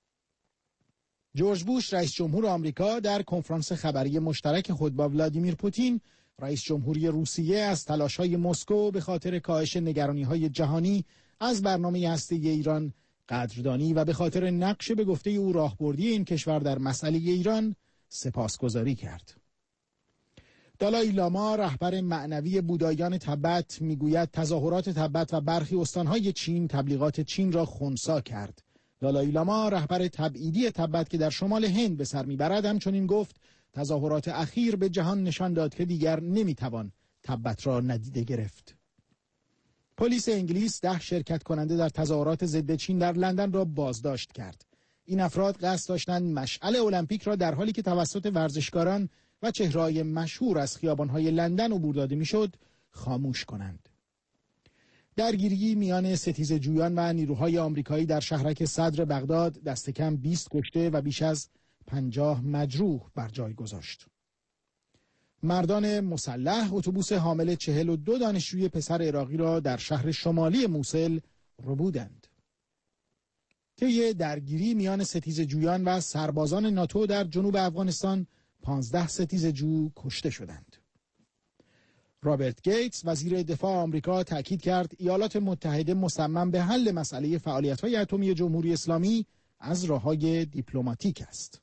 جورج بوش رئیس جمهور آمریکا در کنفرانس خبری مشترک خود با ولادیمیر پوتین رئیس جمهوری روسیه از تلاش‌های مسکو به خاطر کاهش نگرانی‌های جهانی از برنامه هسته‌ای ایران قدردانی و به خاطر نقش به گفته او راهبردی این کشور در مسئله ایران سپاسگزاری کرد. دالای لاما رهبر معنوی بودایان تبت میگوید تظاهرات تبت و برخی استانهای چین تبلیغات چین را خنثی کرد. دالای لاما رهبر تبعیدی تبت که در شمال هند به سر میبرد همچنین گفت تظاهرات اخیر به جهان نشان داد که دیگر نمیتوان تبت را ندیده گرفت. پلیس انگلیس 10 شرکت کننده در تظاهرات ضد چین در لندن را بازداشت کرد. این افراد قصد داشتند مشعل المپیک را در حالی که توسط ورزشکاران و چهره‌های مشهور از خیابان‌های لندن عبور داده میشد خاموش کنند. درگیری میان ستیزجویان و نیروهای آمریکایی در شهرک صدر بغداد دست کم 20 کشته و بیش از 50 مجروح بر جای گذاشت. مردان مسلح اتوبوس حامل 42 دانشجوی پسر عراقی را در شهر شمالی موصل ربودند. طی درگیری میان ستیزجویان و سربازان ناتو در جنوب افغانستان 15 ستیزجو کشته شدند. رابرت گیتس وزیر دفاع آمریکا تاکید کرد ایالات متحده مصمم به حل مسئله فعالیت‌های اتمی جمهوری اسلامی از راه‌های دیپلماتیک است.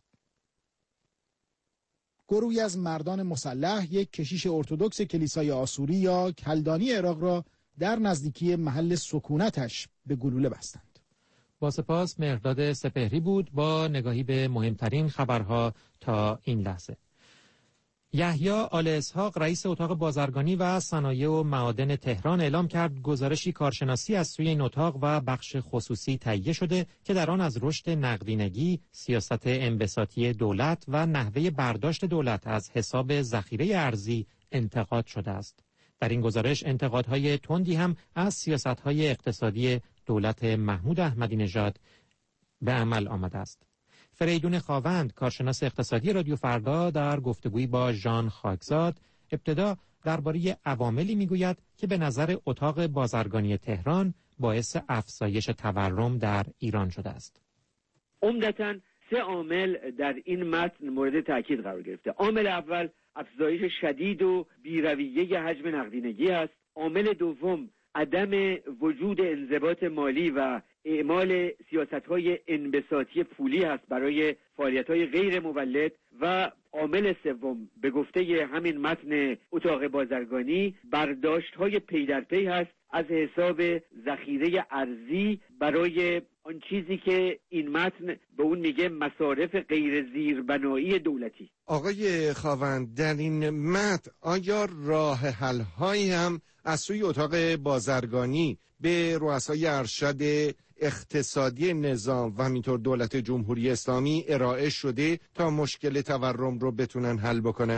گروهی از مردان مسلح یک کشیش ارتدوکس کلیسای آسوری یا کلدانی عراق را در نزدیکی محل سکونتش به گلوله بستند. با سپاس مهرداد سپهری بود با نگاهی به مهمترین خبرها تا این لحظه. یحیی آل اسحاق رئیس اتاق بازرگانی و صنایع و معادن تهران اعلام کرد گزارشی کارشناسی از سوی این اتاق و بخش خصوصی تهیه شده که در آن از رشد نقدینگی، سیاست انبساطی دولت و نحوه برداشت دولت از حساب ذخیره ارزی انتقاد شده است. در این گزارش انتقادهای تندی هم از سیاست‌های اقتصادی دولت محمود احمدی نژاد به عمل آمده است. فریدون خاوند کارشناس اقتصادی رادیو فردا در گفتگویی با ژان خاکزاد ابتدا درباره عواملی میگوید که به نظر اتاق بازرگانی تهران باعث افزایش تورم در ایران شده است. عمدتاً 3 عامل در این متن مورد تاکید قرار گرفته. عامل اول افزایش شدید و بی‌رویه حجم نقدینگی است. عامل دوم عدم وجود انضباط مالی و اعمال سیاست‌های انبساطی پولی است برای فعالیت‌های غیر مولد و عامل سوم به گفته همین متن اتاق بازرگانی برداشت‌های پی در پی هست از حساب ذخیره ارزی برای آن چیزی که این متن به اون میگه مصارف غیر زیربنایی دولتی. آقای خاوند در این متن آیا راه حل‌هایی هم از سوی اتاق بازرگانی به رؤسای ارشد اقتصادی نظام و همینطور دولت جمهوری اسلامی ارائه شده تا مشکل تورم رو بتونن حل بکنند؟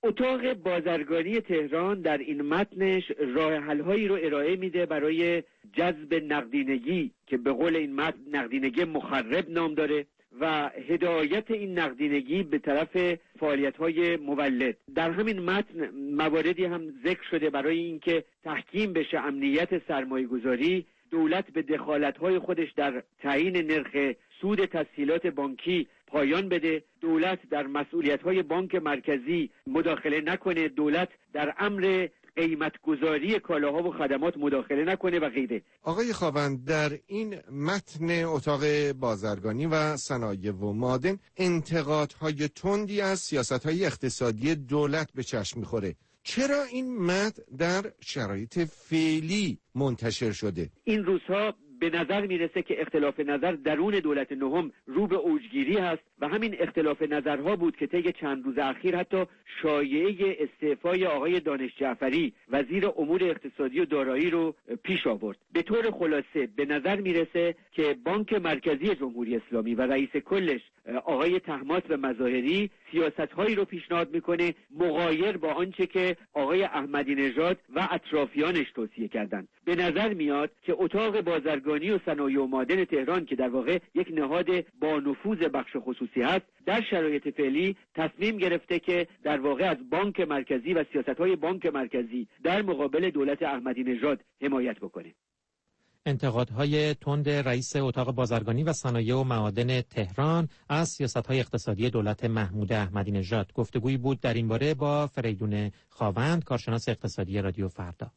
اتاق بازرگانی تهران در این متنش راه حل‌هایی رو ارائه میده برای جذب نقدینگی که به قول این متن نقدینگی مخرب نام داره و هدایت این نقدینگی به طرف فعالیت‌های مولد. در همین متن مواردی هم ذکر شده برای اینکه تحکیم بشه امنیت سرمایه‌گذاری، دولت به دخالت‌های خودش در تعیین نرخ سود تسهیلات بانکی پایان بده، دولت در مسئولیت‌های بانک مرکزی مداخله نکنه، دولت در امر قیمت‌گذاری کالاها و خدمات مداخله نکنه و غیره. آقای خاوند، در این متن اتاق بازرگانی و صنایع و معادن انتقادهای تندی از سیاست‌های اقتصادی دولت به چشم می‌خوره. چرا این متن در شرایط فعلی منتشر شده؟ این روزها به نظر میرسه که اختلاف نظر درون دولت نهم رو به اوجگیری هست و همین اختلاف نظرها بود که طی چند روز اخیر حتی شایعه استعفای آقای دانش جعفری وزیر امور اقتصادی و دارایی رو پیش آورد. به طور خلاصه به نظر میرسه که بانک مرکزی جمهوری اسلامی و رئیس کلش آقای طهماسب مظاهری سیاست‌هایی رو پیشنهاد میکنه مغایر با آنچه که آقای احمدی نژاد و اطرافیانش توصیه کردند. به نظر میاد که اتاق بازرگانی و صنایع و معادن تهران که در واقع یک نهاد با نفوذ بخش خصوصی هست، در شرایط فعلی تصمیم گرفته که در واقع از بانک مرکزی و سیاست‌های بانک مرکزی در مقابل دولت احمدی نژاد حمایت بکنه. انتقادهای تند رئیس اتاق بازرگانی و صنایع و معادن تهران از سیاست‌های اقتصادی دولت محمود احمدی نژاد. گفتگویی بود در این باره با فریدون خاوند، کارشناس اقتصادی رادیو فردا.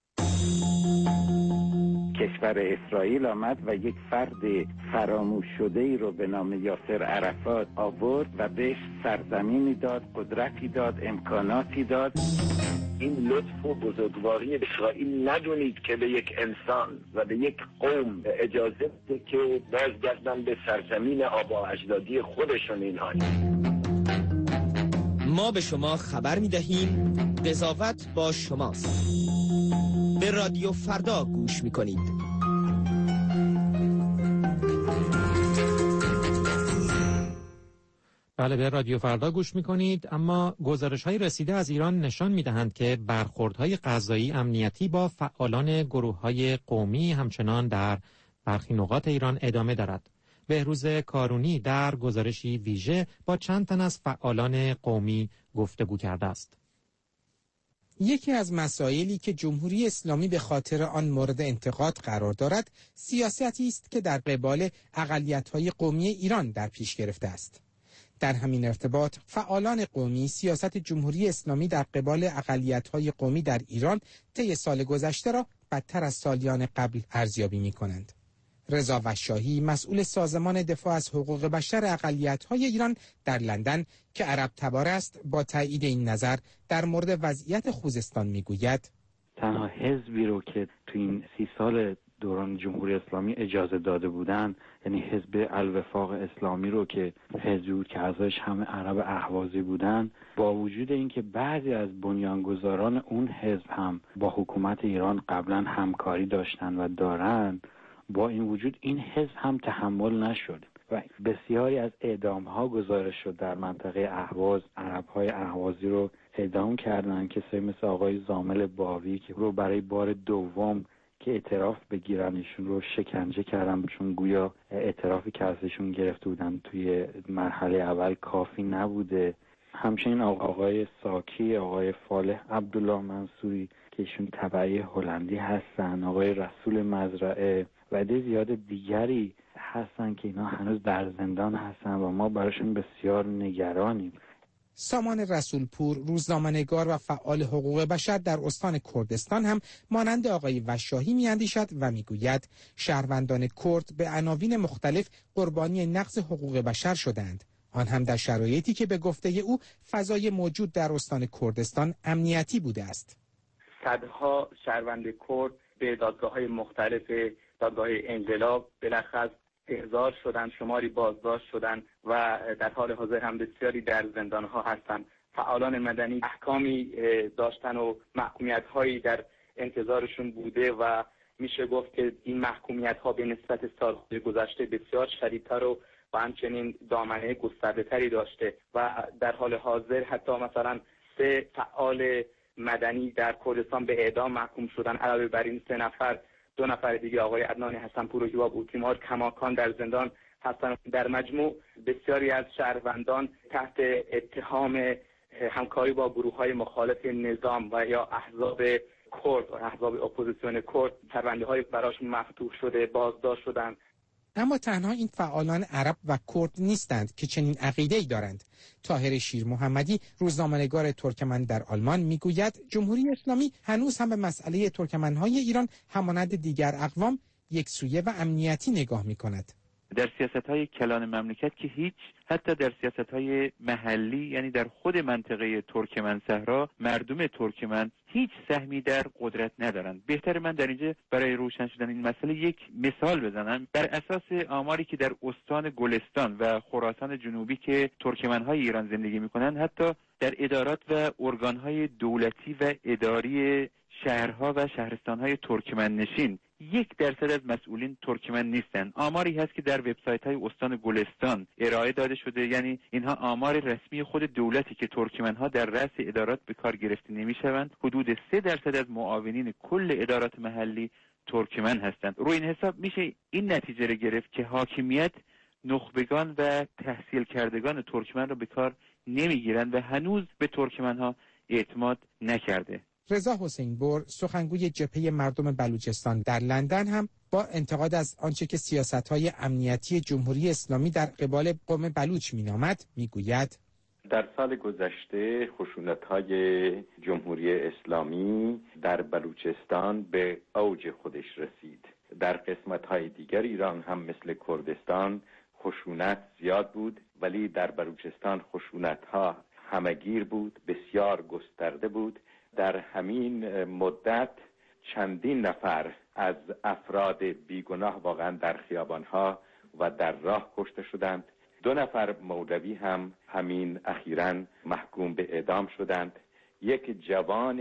کشور اسرائیل آمد و یک فرد فراموش شده‌ای رو به نام یاسر عرفات آورد و بهش سرزمینی داد، قدرتی داد، امکاناتی داد. این لطف و بزرگواری اسرائیل ندونید که به یک انسان و به یک قوم اجازه بده که بازگردن به سرزمین آبا اجدادی خودشون اینها. ما به شما خبر می‌دهیم قضاوت با شماست. به رادیو فردا گوش می‌کنید. بله، به رادیو فردا گوش می‌کنید. اما گزارش‌های رسیده از ایران نشان می‌دهند که برخوردهای قضایی امنیتی با فعالان گروه‌های قومی همچنان در برخی نقاط ایران ادامه دارد. بهروز کارونی در گزارشی ویژه با چند تن از فعالان قومی گفتگو کرده است. یکی از مسائلی که جمهوری اسلامی به خاطر آن مورد انتقاد قرار دارد، سیاستی است که در قبال اقلیت‌های قومی ایران در پیش گرفته است. در همین ارتباط فعالان قومی سیاست جمهوری اسلامی در قبال اقلیت‌های قومی در ایران طی سال گذشته را بدتر از سالیان قبل ارزیابی می‌کنند. رضا وشاهی، مسئول سازمان دفاع از حقوق بشر اقلیت‌های ایران در لندن که عرب تبار است، با تایید این نظر در مورد وضعیت خوزستان می‌گوید: تنها حزبی رو که تو این 30 سال دوران جمهوری اسلامی اجازه داده بودن، یعنی حزب الوفاق اسلامی رو که حزبی بود که اعضایش همه عرب اهوازی بودن، با وجود اینکه بعضی از بنیانگذاران اون حزب هم با حکومت ایران قبلا همکاری داشتن و دارن، با این وجود این حزب هم تحمل نشد و بسیاری از اعدام‌ها گزارش شد در منطقه اهواز. عرب‌های اهوازی رو اعدام کردن، کسایی مثل آقای زامل باوی که رو برای بار دوم که اعتراف بگیرن ایشون رو شکنجه کردن، چون گویا اعترافی که ازشون گرفته بودن توی مرحله اول کافی نبوده. همچنین آقای ساکی، آقای فالح عبدالله منصوری که ایشون تبعی هلندی هستن، آقای رسول مزرعه و عده زیاد دیگری هستن که اینا هنوز در زندان هستن و ما براشون بسیار نگرانیم. سامان رسولپور، روزنامه‌نگار و فعال حقوق بشر در استان کردستان هم مانند آقای وشاهی می‌اندیشد و می‌گوید شهروندان کرد به عناوین مختلف قربانی نقض حقوق بشر شدند، آن هم در شرایطی که به گفته او فضای موجود در استان کردستان امنیتی بوده است. صدها شهروند کرد به دادگاه‌های مختلف، دادگاه انقلاب بالاخص احضار شدند، شماری بازداشت شدند و در حال حاضر هم بسیاری در زندان‌ها هستند. فعالان مدنی احکامی داشتن و محکومیت‌هایی در انتظارشون بوده و میشه گفت که این محکومیت‌ها به نسبت سال‌های گذشته بسیار شدیدتر و همچنین دامنه گسترده‌تری داشته و در حال حاضر حتی مثلا 3 فعال مدنی در کردستان به اعدام محکوم شدن. علاوه بر این 3 نفر 2 نفر دیگه آقای عدنان حسنپور و هیوا بوتیمار کماکان در زندان هستند. در مجموع بسیاری از شهروندان تحت اتهام همکاری با گروه‌های مخالف نظام و یا احزاب کرد و احزاب اپوزیسیون کرد پرونده‌های براشون مفتوح شده، بازداشت شدند. اما تنها این فعالان عرب و کرد نیستند که چنین عقیده‌ای دارند. طاهر شیر محمدی، روزنامه‌نگار ترکمن در آلمان، میگوید جمهوری اسلامی هنوز هم به مسئله ترکمن‌های ایران همانند دیگر اقوام یکسویه و امنیتی نگاه می‌کند. در سیاست‌های کلان مملکت که هیچ، حتی در سیاست‌های محلی، یعنی در خود منطقه ترکمن صحرا، مردم ترکمن هیچ سهمی در قدرت ندارند. بهتر من در اینجا برای روشن شدن این مسئله یک مثال بزنم. بر اساس آماری که در استان گلستان و خراسان جنوبی که ترکمن‌های ایران زندگی می‌کنند، حتی در ادارات و ارگان‌های دولتی و اداری شهرها و شهرستان‌های ترکمن نشین 1% از مسئولین ترکمن نیستند. آماری هست که در وبسایت‌های استان گلستان ارائه داده شده، یعنی اینها آمار رسمی خود دولتی که ترکمن‌ها در رأس ادارات به کار گرفته نمی‌شوند. حدود 3% از معاونین کل ادارات محلی ترکمن هستند. روی این حساب میشه این نتیجه را گرفت که حاکمیت نخبگان و تحصیل کردگان ترکمن را به کار نمی‌گیرند و هنوز به ترکمن‌ها اعتماد نکرده. رضا حسین‌پور، سخنگوی جبهه مردم بلوچستان در لندن، هم با انتقاد از آنچه که سیاست‌های امنیتی جمهوری اسلامی در قبال قوم بلوچ می‌نامد میگوید: در سال گذشته خشونت‌های جمهوری اسلامی در بلوچستان به اوج خودش رسید. در قسمت‌های دیگر ایران هم مثل کردستان خشونت زیاد بود، ولی در بلوچستان خشونت‌ها همگیر بود، بسیار گسترده بود. در همین مدت چندین نفر از افراد بیگناه واقعا در خیابانها و در راه کشته شدند. 2 نفر مولوی هم همین اخیراً محکوم به اعدام شدند. یک جوان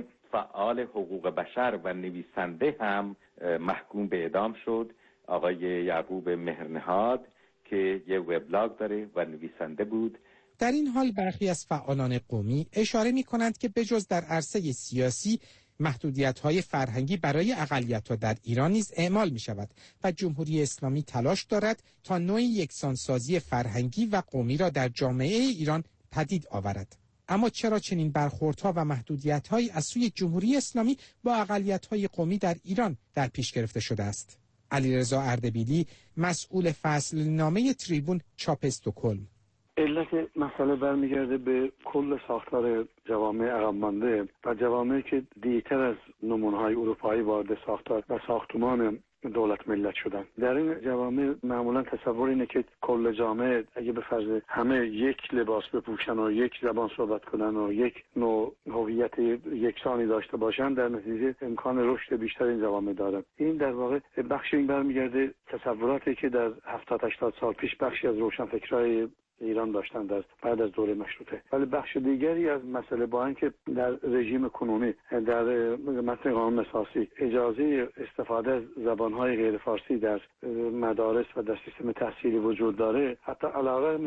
فعال حقوق بشر و نویسنده هم محکوم به اعدام شد، آقای یعقوب مهرنهاد که یک وبلاگ داره و نویسنده بود. در این حال برخی از فعالان قومی اشاره می‌کنند که بجز در عرصه سیاسی، محدودیت‌های فرهنگی برای اقلیت‌ها در ایران نیز اعمال می‌شود و جمهوری اسلامی تلاش دارد تا نوعی یکسانسازی فرهنگی و قومی را در جامعه ایران پدید آورد. اما چرا چنین برخوردها و محدودیت‌هایی از سوی جمهوری اسلامی با اقلیت‌های قومی در ایران در پیش گرفته شده است؟ علیرضا اردبیلی، مسئول فصلنامه تریبون چاپ استکهلم: علت مسئله برمیگرده به کل ساختار جوامع عقب مانده و جوامعی که دیرتر از نمونه‌های اروپایی وارد ساختار و ساختمان دولت ملت شدن. در این جوامع معمولا تصور اینه که کل جامعه اگه به فرض همه یک لباس بپوشن و یک زبان صحبت کنن و یک نوع هویت یکسانی داشته باشن، در نتیجه امکان رشد بیشتر این جوامع دارن. این در واقع بخش این برمیگرده تصوراتی که در 70-80 سال پیش بخشی از روشنفکرای ایران داشتن بعد از دوره مشروطه. ولی بخش دیگری از مسئله با اینکه در رژیم کنونی در متن قانون اساسی اجازه استفاده از زبان‌های غیر فارسی در مدارس و در سیستم تحصیلی وجود داره، حتی علیرغم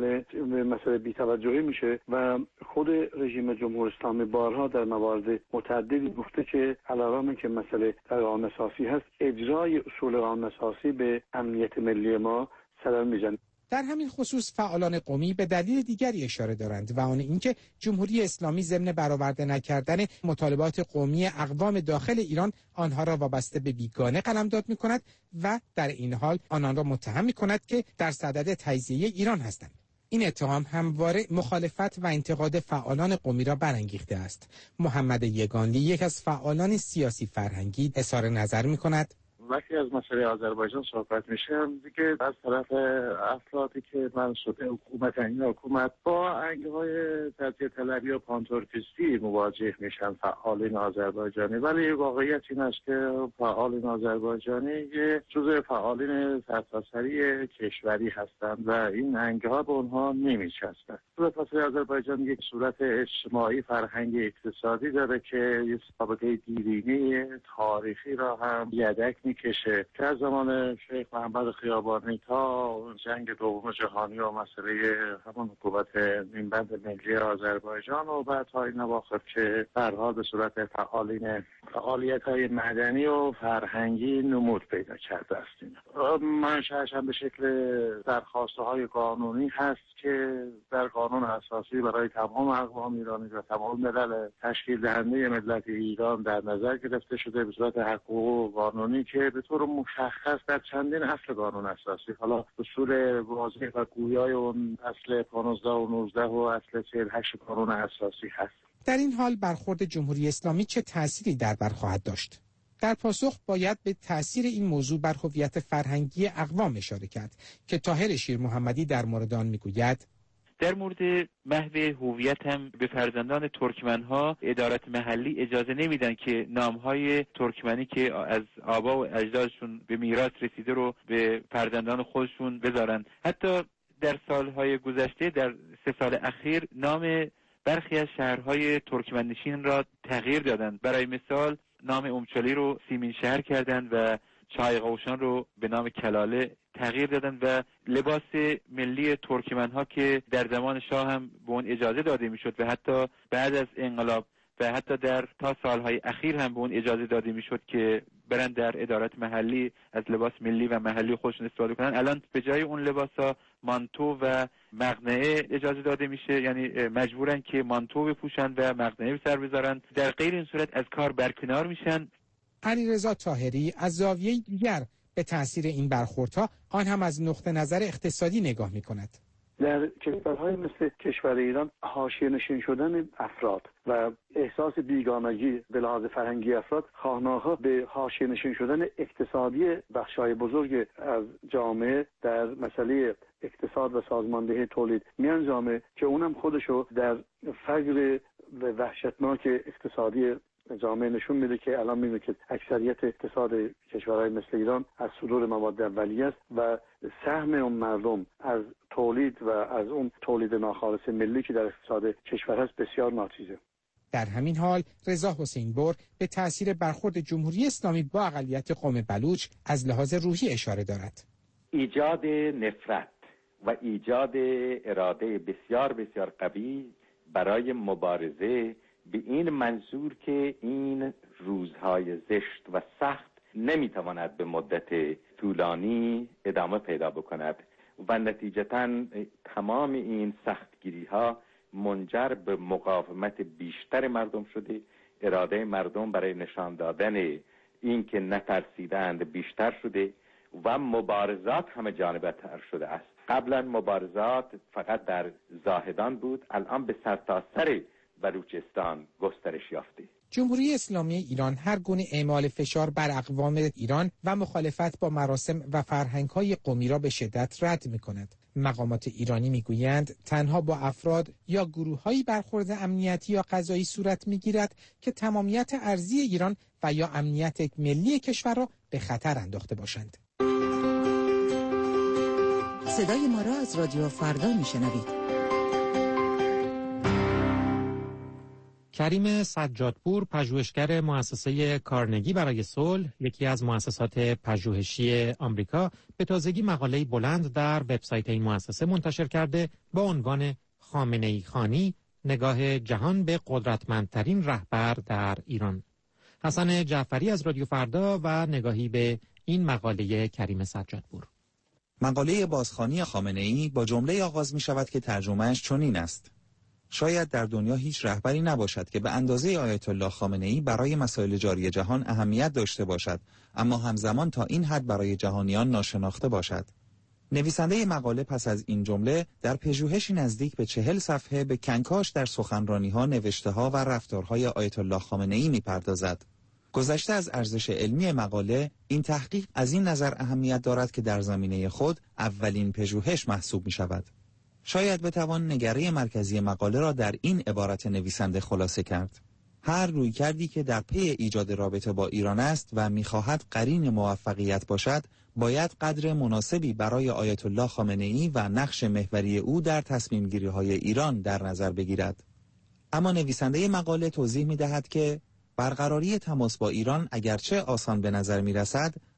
مسئله بی‌توجهی میشه و خود رژیم جمهوری اسلامی بارها در موارد متعددی گفته که علیرغم که مسئله در قانون اساسی هست، اجرای اصول قانون اساسی به امنیت ملی ما خلل میزنه. در همین خصوص فعالان قومی به دلیل دیگری اشاره دارند و آن اینکه جمهوری اسلامی ضمن برآورده نکردن مطالبات قومی اقوام داخل ایران آنها را وابسته به بیگانه قلمداد می‌کند و در این حال آنان را متهم می‌کند که در صدد تجزیه ایران هستند. این اتهام همواره مخالفت و انتقاد فعالان قومی را برانگیخته است. محمد یگانلی، یک از فعالان سیاسی فرهنگی، اظهار نظر می‌کند: وقتی از مسئله آذربایجان صحبت میشه دیگه از طرف افرادی که منصوب حکومت این حکومت با انگیزهای تجزیه طلبی و پانتورکیستی مواجه میشن فعالین آذربایجانی، ولی واقعیت این است که فعالین آذربایجانی یه جزء فعالین سرتاسری کشوری هستند و این انگیزها به اونها نمیچسبند. صورت مسئله آذربایجان یک صورت اجتماعی، فرهنگی، اقتصادی داره که یه سابقه دیرینه تاریخی را هم یدک میکشه که از زمان شیخ محمد خیابانی تا جنگ دوم جهانی و مسئله همون حکومت نیمبند ملی آذربایجان و بعد تا این اواخر که به هر حال به صورت فعالیت‌های مدنی و فرهنگی نمود پیدا کرده است. منشأش هم به شکل درخواست‌های قانونی هست که در قانون اساسی برای تمام اقوام ایرانی و تمام ملل تشکیل دهنده ملت ایران در نظر گرفته شده به صورت حقوق قانونی که به طور مشخص در چندین اصل قانون اساسی، حالا اصول واضح و گویای اون اصل 15 و 19 و اصل 48 قانون اساسی هست. در این حال برخورد جمهوری اسلامی چه تأثیری در بر خواهد داشت؟ در پاسخ باید به تأثیر این موضوع بر هویت فرهنگی اقوام اشاره کرد که طاهر شیرمحمدی در مورد آن میگوید: در مورد محو هویت هم به فرزندان ترکمنها ادارت محلی اجازه نمیدن که نامهای ترکمنی که از آبا و اجدادشون به میراث رسیده رو به فرزندان خودشون بذارن. حتی در سالهای گذشته، در 3 سال اخیر، نام برخی از شهرهای ترکمن نشین را تغییر دادند. برای مثال نام امچالی رو سیمین شهر کردند و چایقاوشان رو به نام کلاله تغییر دادن و لباس ملی ترکمنها که در زمان شاه هم به اون اجازه داده میشد و حتی بعد از انقلاب و حتی در تا سالهای اخیر هم به اون اجازه داده میشد که برن در ادارات محلی از لباس ملی و محلی خودشون استفاده کنن، الان به جای اون لباسا مانتو و مقنعه اجازه داده میشه، یعنی مجبورن که مانتو بپوشن و مقنعه به سر بذارن. در غیر این صورت از کار برکنار میشن. علیرضا طاهری از زاویه دیگر به تأثیر این برخوردها، آن هم از نقطه نظر اقتصادی نگاه می‌کند. در کشورهای مثل کشور ایران حاشیه نشین شدن افراد و احساس بیگانگی به لحاظ فرهنگی افراد خواهناخواه به حاشیه نشین شدن اقتصادی بخشای بزرگ از جامعه در مسئله اقتصاد و سازماندهی تولید میانجامه که اونم خودشو در فجر وحشتناک اقتصادی جامعه نشون میده که الان میبینید که اکثریت اقتصاد کشورهای مثل ایران از صدور مواد اولیه است و سهم اون مردم از تولید و از اون تولید ناخالص ملی که در اقتصاد کشور هست بسیار ناچیزه. در همین حال رضا حسین‌بر به تأثیر برخورد جمهوری اسلامی با اقلیت قوم بلوچ از لحاظ روحی اشاره دارد. ایجاد نفرت و ایجاد اراده بسیار بسیار قوی برای مبارزه به این منظور که این روزهای زشت و سخت نمیتواند به مدت طولانی ادامه پیدا بکند و نتیجتاً تمام این سختگیری ها منجر به مقاومت بیشتر مردم شده. اراده مردم برای نشان دادن این که نترسیدند بیشتر شده و مبارزات همه جانبه تر شده است. قبلا مبارزات فقط در زاهدان بود، الان به سرتاسر بلوچستان گسترش یافته. جمهوری اسلامی ایران هر گونه اعمال فشار بر اقوام ایران و مخالفت با مراسم و فرهنگ‌های قومی را به شدت رد می‌کند. مقامات ایرانی می‌گویند تنها با افراد یا گروه‌هایی برخورد امنیتی یا قضایی صورت می‌گیرد که تمامیت ارضی ایران و یا امنیت ملی کشور را به خطر انداخته باشند. صدای ما را از رادیو فردا می‌شنوید. کریم سجادپور، پژوهشگر مؤسسه کارنگی برای صلح، یکی از مؤسسات پژوهشی آمریکا، به تازگی مقاله‌ای بلند در وبسایت این مؤسسه منتشر کرده با عنوان خامنه‌ای خانی، نگاه جهان به قدرتمندترین رهبر در ایران. حسن جعفری از رادیو فردا و نگاهی به این مقاله کریم سجادپور. مقاله بازخوانی خامنه‌ای با جمله آغاز می شود که ترجمه‌اش چنین است: شاید در دنیا هیچ رهبری نباشد که به اندازه آیت الله خامنه‌ای برای مسائل جاری جهان اهمیت داشته باشد، اما همزمان تا این حد برای جهانیان ناشناخته باشد. نویسنده مقاله پس از این جمله در پژوهشی نزدیک به 40 صفحه به کنکاش در سخنرانی‌ها، نوشته‌ها و رفتارهای آیت الله خامنه‌ای می‌پردازد. گذشته از ارزش علمی مقاله، این تحقیق از این نظر اهمیت دارد که در زمینه خود اولین پژوهش محسوب می‌شود. شاید بتوان نگره مرکزی مقاله را در این عبارت نویسنده خلاصه کرد: هر رویکردی که در پی ایجاد رابطه با ایران است و می‌خواهد قرین موفقیت باشد، باید قدر مناسبی برای آیت الله خامنه‌ای و نقش محوری او در تصمیم‌گیری‌های ایران در نظر بگیرد. اما نویسنده مقاله توضیح می‌دهد که برقراری تماس با ایران اگرچه آسان به نظر می‌رسد،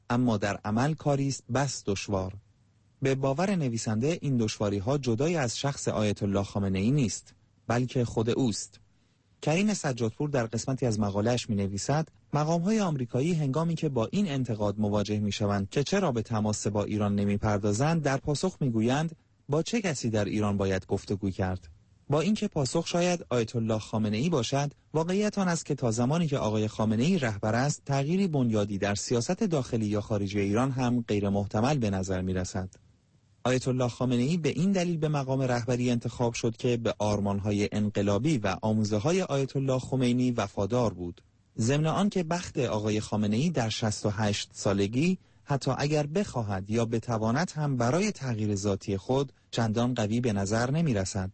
اما در عمل کاری است بس دشوار. به باور نویسنده این دشواری‌ها جدای از شخص آیت الله خامنه‌ای نیست، بلکه خود اوست. کریم سجادپور در قسمتی از مقاله‌اش می‌نویسد مقام‌های آمریکایی هنگامی که با این انتقاد مواجه می‌شوند که چرا به تماس با ایران نمی‌پردازند، در پاسخ می‌گویند با چه کسی در ایران باید گفتگو کرد؟ با اینکه پاسخ شاید آیت الله خامنه‌ای باشد، واقعیت آن است که تا زمانی که آقای خامنه‌ای رهبر است، تغییری بنیادی در سیاست داخلی یا خارجی ایران هم غیر محتمل به نظر می‌رسد. آیت الله خامنه‌ای به این دلیل به مقام رهبری انتخاب شد که به آرمان‌های انقلابی و آموزه‌های آیت الله خمینی وفادار بود. ضمن آن که بخت آقای خامنه‌ای در 68 سالگی حتی اگر بخواهد یا بتواند هم برای تغییر ذاتی خود چندان قوی به نظر نمی‌رسد.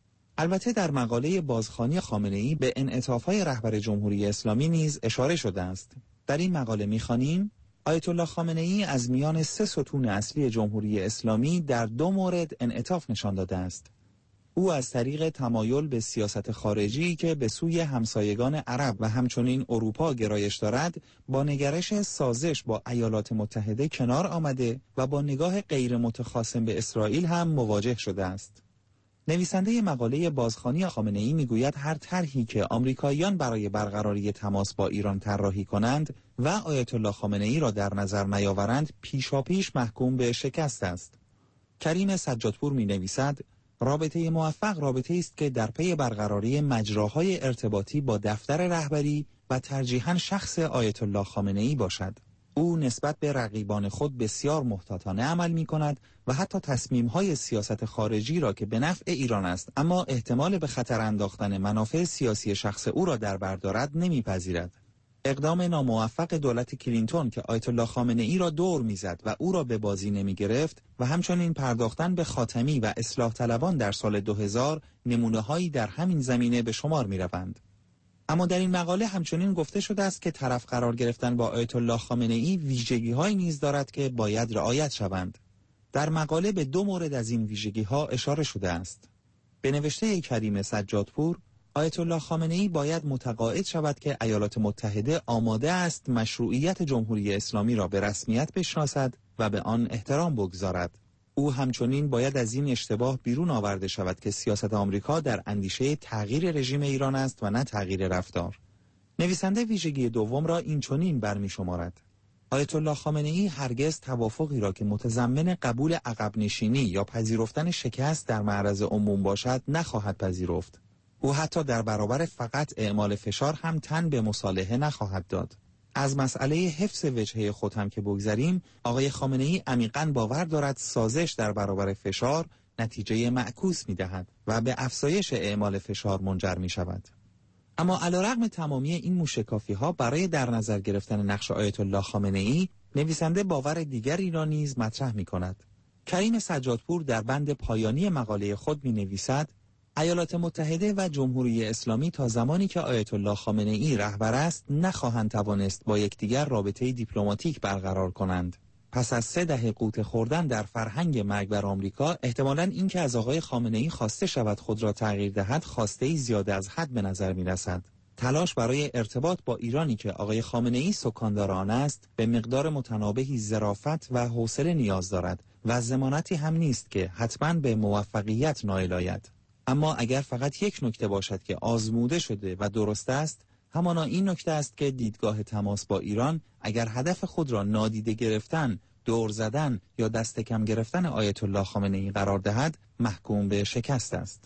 البته در مقاله بازخوانی خامنه‌ای به انعطاف‌های رهبر جمهوری اسلامی نیز اشاره شده است. در این مقاله می‌خوانیم آیت الله خامنه‌ای از میان 3 ستون اصلی جمهوری اسلامی در 2 مورد انعطاف نشان داده است. او از طریق تمایل به سیاست خارجی که به سوی همسایگان عرب و همچنین اروپا گرایش دارد، با نگرش سازش با ایالات متحده کنار آمده و با نگاه غیر متخاصم به اسرائیل هم مواجه شده است. نویسنده مقاله بازخوانی خامنه‌ای میگوید هر طرحی که آمریکاییان برای برقراری تماس با ایران طراحی کنند و آیت الله خامنه‌ای را در نظر نیاورند، پیشاپیش محکوم به شکست است. کریم سجادپور می‌نویسد رابطه موفق رابطه است که در پی برقراری مجراهای ارتباطی با دفتر رهبری و ترجیحاً شخص آیت الله خامنه‌ای باشد. او نسبت به رقیبان خود بسیار محتاطانه عمل می‌کند و حتی تصمیم‌های سیاست خارجی را که به نفع ایران است اما احتمال به خطر انداختن منافع سیاسی شخص او را در بر دارد نمی‌پذیرد. اقدام ناموفق دولت کلینتون که آیت الله خامنه‌ای را دور می‌زد و او را به بازی نمی‌گرفت و همچنین پرداختن به خاتمی و اصلاح طلبان در سال 2000 نمونه‌هایی در همین زمینه به شمار می‌روند. اما در این مقاله همچنین گفته شده است که طرف قرار گرفتن با آیت الله خامنه‌ای ویژگی‌هایی نیز دارد که باید رعایت شوند. در مقاله به 2 مورد از این ویژگی‌ها اشاره شده است. به نوشته کریم سجادپور، آیت الله خامنه‌ای باید متقاعد شود که ایالات متحده آماده است مشروعیت جمهوری اسلامی را به رسمیت بشناسد و به آن احترام بگذارد. او همچنین باید از این اشتباه بیرون آورده شود که سیاست آمریکا در اندیشه تغییر رژیم ایران است و نه تغییر رفتار. نویسنده ویژگی دوم را این چنین برمی‌شمارد: آیت الله خامنه‌ای هرگز توافقی را که متضمن قبول عقب نشینی یا پذیرفتن شکست در معرض عموم باشد نخواهد پذیرفت. او حتی در برابر فقط اعمال فشار هم تن به مصالحه نخواهد داد. از مسئله حفظ وجهه خود هم که بگذریم، آقای خامنه‌ای عمیقاً باور دارد سازش در برابر فشار نتیجه معکوس می‌دهد و به افزایش اعمال فشار منجر می‌شود. اما علیرغم تمامی این موشکافی‌ها برای در نظر گرفتن نقش آیت الله خامنه‌ای، نویسنده باور دیگری را نیز مطرح می‌کند. کریم سجادپور در بند پایانی مقاله خود می‌نویسد ایالات متحده و جمهوری اسلامی تا زمانی که آیت الله خامنه‌ای رهبر است نخواهند توانست با یکدیگر رابطه دیپلماتیک برقرار کنند. پس از 3 دهه قوت خوردن در فرهنگ مرگ بر آمریکا، احتمالاً این که از آقای خامنه‌ای خواسته شود خود را تغییر دهد خواسته زیاده از حد به نظر می‌رسد. تلاش برای ارتباط با ایرانی که آقای خامنه‌ای سکاندار آن است به مقدار متنابهی ظرافت و حوصله نیاز دارد و ضمانتی هم نیست که حتماً به موفقیت نائل آید. اما اگر فقط یک نکته باشد که آزموده شده و درست است، همانا این نکته است که دیدگاه تماس با ایران اگر هدف خود را نادیده گرفتن، دور زدن یا دست کم گرفتن آیت الله خامنه‌ای قرار دهد، محکوم به شکست است.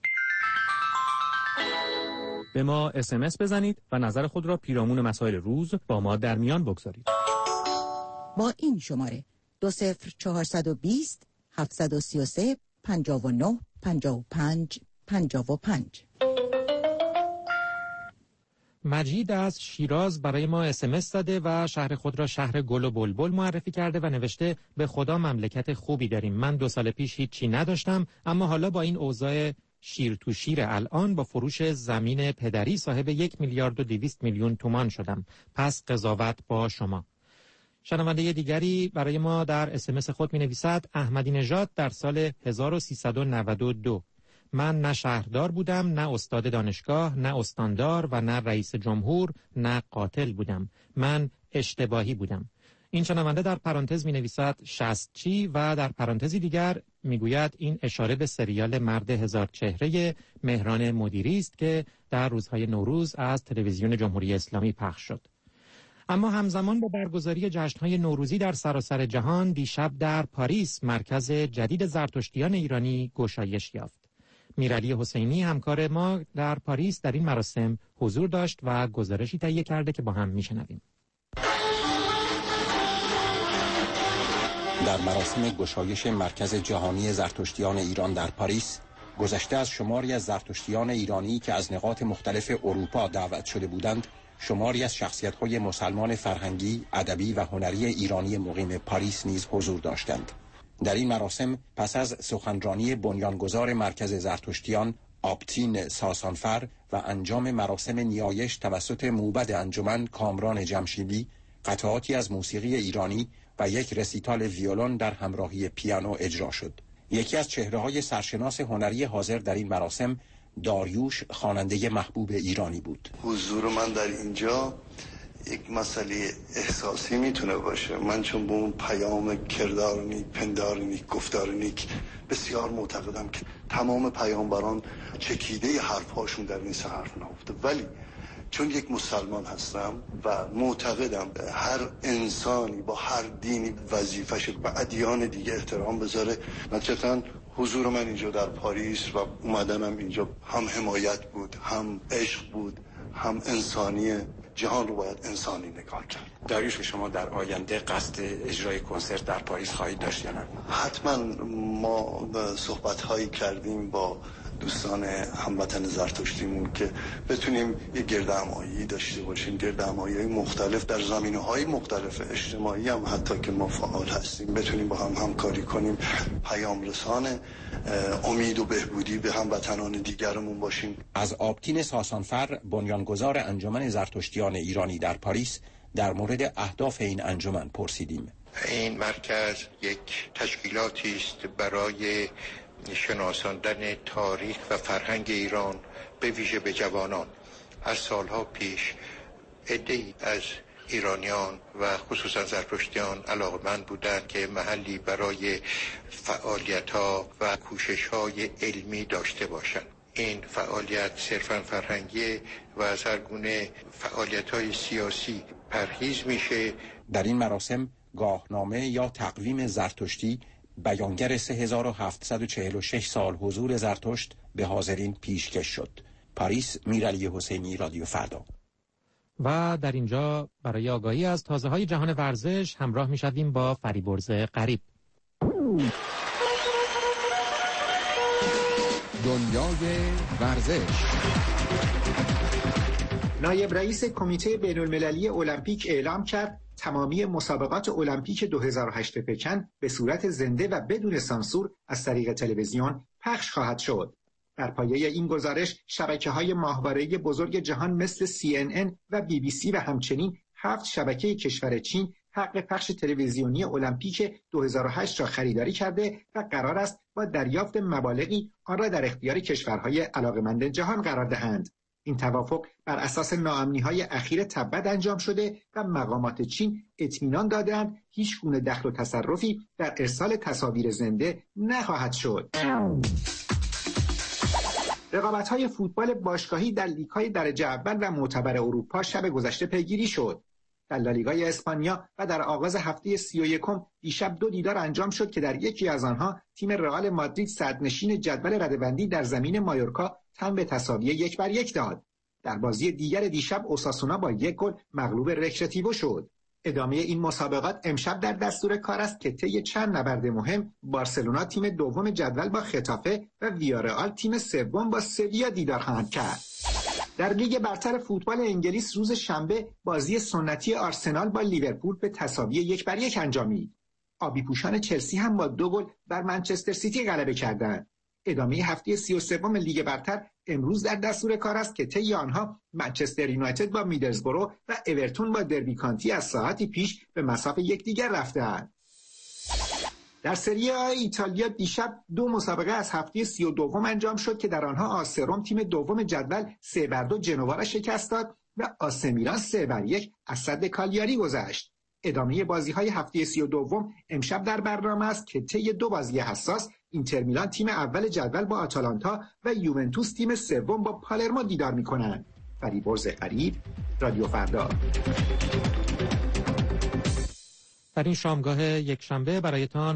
به ما SMS بزنید و نظر خود را پیرامون مسائل روز با ما در میان بگذارید. با این شماره 20420 733 59 55 55. مجید از شیراز برای ما SMS داده و شهر خود را شهر گل و بلبل معرفی کرده و نوشته به خدا مملکت خوبی داریم. من 2 سال پیش هیچی نداشتم، اما حالا با این اوضاع شیر تو شیر الان با فروش زمین پدری صاحب 1 میلیارد و 200 میلیون تومان شدم. پس قضاوت با شما. شنونده دیگری برای ما در SMS خود می نویسد احمدی نژاد در سال 1392: من نه شهردار بودم، نه استاد دانشگاه، نه استاندار و نه رئیس جمهور، نه قاتل بودم. من اشتباهی بودم. این شنونده در پرانتز می‌نویسد 60 چی و در پرانتزی دیگر میگوید این اشاره به سریال مرد هزار چهره مهران مدیری است که در روزهای نوروز از تلویزیون جمهوری اسلامی پخش شد. اما همزمان با برگزاری جشن‌های نوروزی در سراسر جهان، دیشب در پاریس مرکز جدید زرتشتیان ایرانی گشایش یافت. میرعلی حسینی همکار ما در پاریس در این مراسم حضور داشت و گزارشی تهیه کرده که با هم میشنویم. در مراسم گشایش مرکز جهانی زرتشتیان ایران در پاریس، گذشته از شماری از زرتشتیان ایرانی که از نقاط مختلف اروپا دعوت شده بودند، شماری از شخصیت‌های مسلمان فرهنگی، ادبی و هنری ایرانی مقیم پاریس نیز حضور داشتند. در این مراسم پس از سخنرانی بنیانگذار مرکز زرتشتیان آبتین ساسانفر و انجام مراسم نیایش توسط موبد انجمن کامران جمشیدی، قطعاتی از موسیقی ایرانی و یک رسیتال ویولون در همراهی پیانو اجرا شد. یکی از چهره‌های سرشناس هنری حاضر در این مراسم داریوش خواننده محبوب ایرانی بود. حضور من در اینجا یک مسئله احساسی میتونه باشه. من چون به اون پیام کردارنیک، پندارنیک، گفتارنیک بسیار معتقدم که تمام پیامبران چکیده حرفهاشون در این سه حرف نهفته، ولی چون یک مسلمان هستم و معتقدم هر انسانی با هر دینی وظیفش و ادیان دیگه احترام بذاره، نتیجتاً حضور من اینجا در پاریس و اومدنم اینجا هم حمایت بود، هم عشق بود، هم انسانیه. جهان رو باید انسانی نگاه کرد. داریوش، شما در آینده قصد اجرای کنسرت در پاریس خواهید داشت یا نه؟ حتما. ما صحبت هایی کردیم با دوستان هموطن زرتشتیمون که بتونیم یه گردهمایی داشته باشیم، گردهمایی مختلف در زمینه‌های مختلف اجتماعی هم حتی که ما فعال هستیم، بتونیم با هم همکاری کنیم، پیام رسان امید و بهبودی به هموطنان دیگرمون باشیم. از آبتین ساسانفر، بنیانگذار انجمن زرتشتیان ایرانی در پاریس، در مورد اهداف این انجمن پرسیدیم. این مرکز یک تشکیلاتی است برای شناساندن تاریخ و فرهنگ ایران، به ویژه به جوانان. از سالها پیش عده‌ای از ایرانیان و خصوصا زرتشتیان علاقمند بودند که محلی برای فعالیت‌ها و کوشش‌های علمی داشته باشند. این فعالیت صرفاً فرهنگی و از هر گونه فعالیت‌های سیاسی پرهیز میشه. در این مراسم گاهنامه یا تقویم زرتشتی، بیانگر 3746 سال حضور زرتشت، به حاضرین پیشکش شد. پاریس، میرعلی حسینی، رادیو فردا. و در اینجا برای آگاهی از تازه‌های جهان ورزش همراه می‌شویم با فریبرز غریب. دنیای ورزش. نایب رئیس کمیته بین‌المللی المپیک اعلام کرد تمامی مسابقات المپیک 2008 پکن به صورت زنده و بدون سانسور از طریق تلویزیون پخش خواهد شد. در پایه این گزارش شبکه‌های ماهواره‌ای بزرگ جهان مثل CNN و BBC و همچنین 7 شبکه کشور چین حق پخش تلویزیونی المپیک 2008 را خریداری کرده و قرار است با دریافت مبالغی آن را در اختیار کشورهای علاقه‌مند جهان قرار دهند. این توافق بر اساس ناامنی‌های اخیر تبت انجام شده و مقامات چین اطمینان دادند هیچ گونه دخل و تصرفی در ارسال تصاویر زنده نخواهد شد. رقابت‌های فوتبال باشگاهی در لیگ‌های درجه اول و معتبر اروپا شب گذشته پیگیری شد. در لالیگای اسپانیا و در آغاز هفته 31 دیشب 2 دیدار انجام شد که در یکی از آنها تیم رئال مادرید صدرنشین جدول رده‌بندی در زمین مایورکا تن به تساوی 1-1 داد. در بازی دیگر دیشب اوساسونا با 1 گل مغلوب رکرتیوو شد. ادامه این مسابقات امشب در دستور کار است که طی چند نبرد مهم بارسلونا تیم دوم جدول با خطافه و ویارئال تیم سوم با سویا دیدار خواهند کرد. در لیگ برتر فوتبال انگلیس روز شنبه بازی سنتی آرسنال با لیورپول به تساوی 1-1 انجامید. آبی پوشان چلسی هم با 2 گل بر منچستر سیتی غلبه کردند. ادامه هفته 33 لیگ برتر امروز در دستور کار است که طی آنها منچستر یونایتد با میدلزبرو و اورتون با دربی کانتی از ساعتی پیش به مصاف یکدیگر رفتند. در سری آ ایتالیا دیشب 2 مسابقه از هفته 32 انجام شد که در آنها آس روم تیم دوم جدول 3-2 جنوا را شکست داد و آس میلان 3-1 از سد کالیاری گذشت. ادامه بازی‌های هفته 32 امشب در برنامه است که طی 2 بازی حساس اینتر میلان تیم اول جدول با آتالانتا و یوونتوس تیم سوم با پالرمو دیدار می‌کنند. فریبرز قریب، رادیو فردا. در این شامگاه یک شنبه برایتان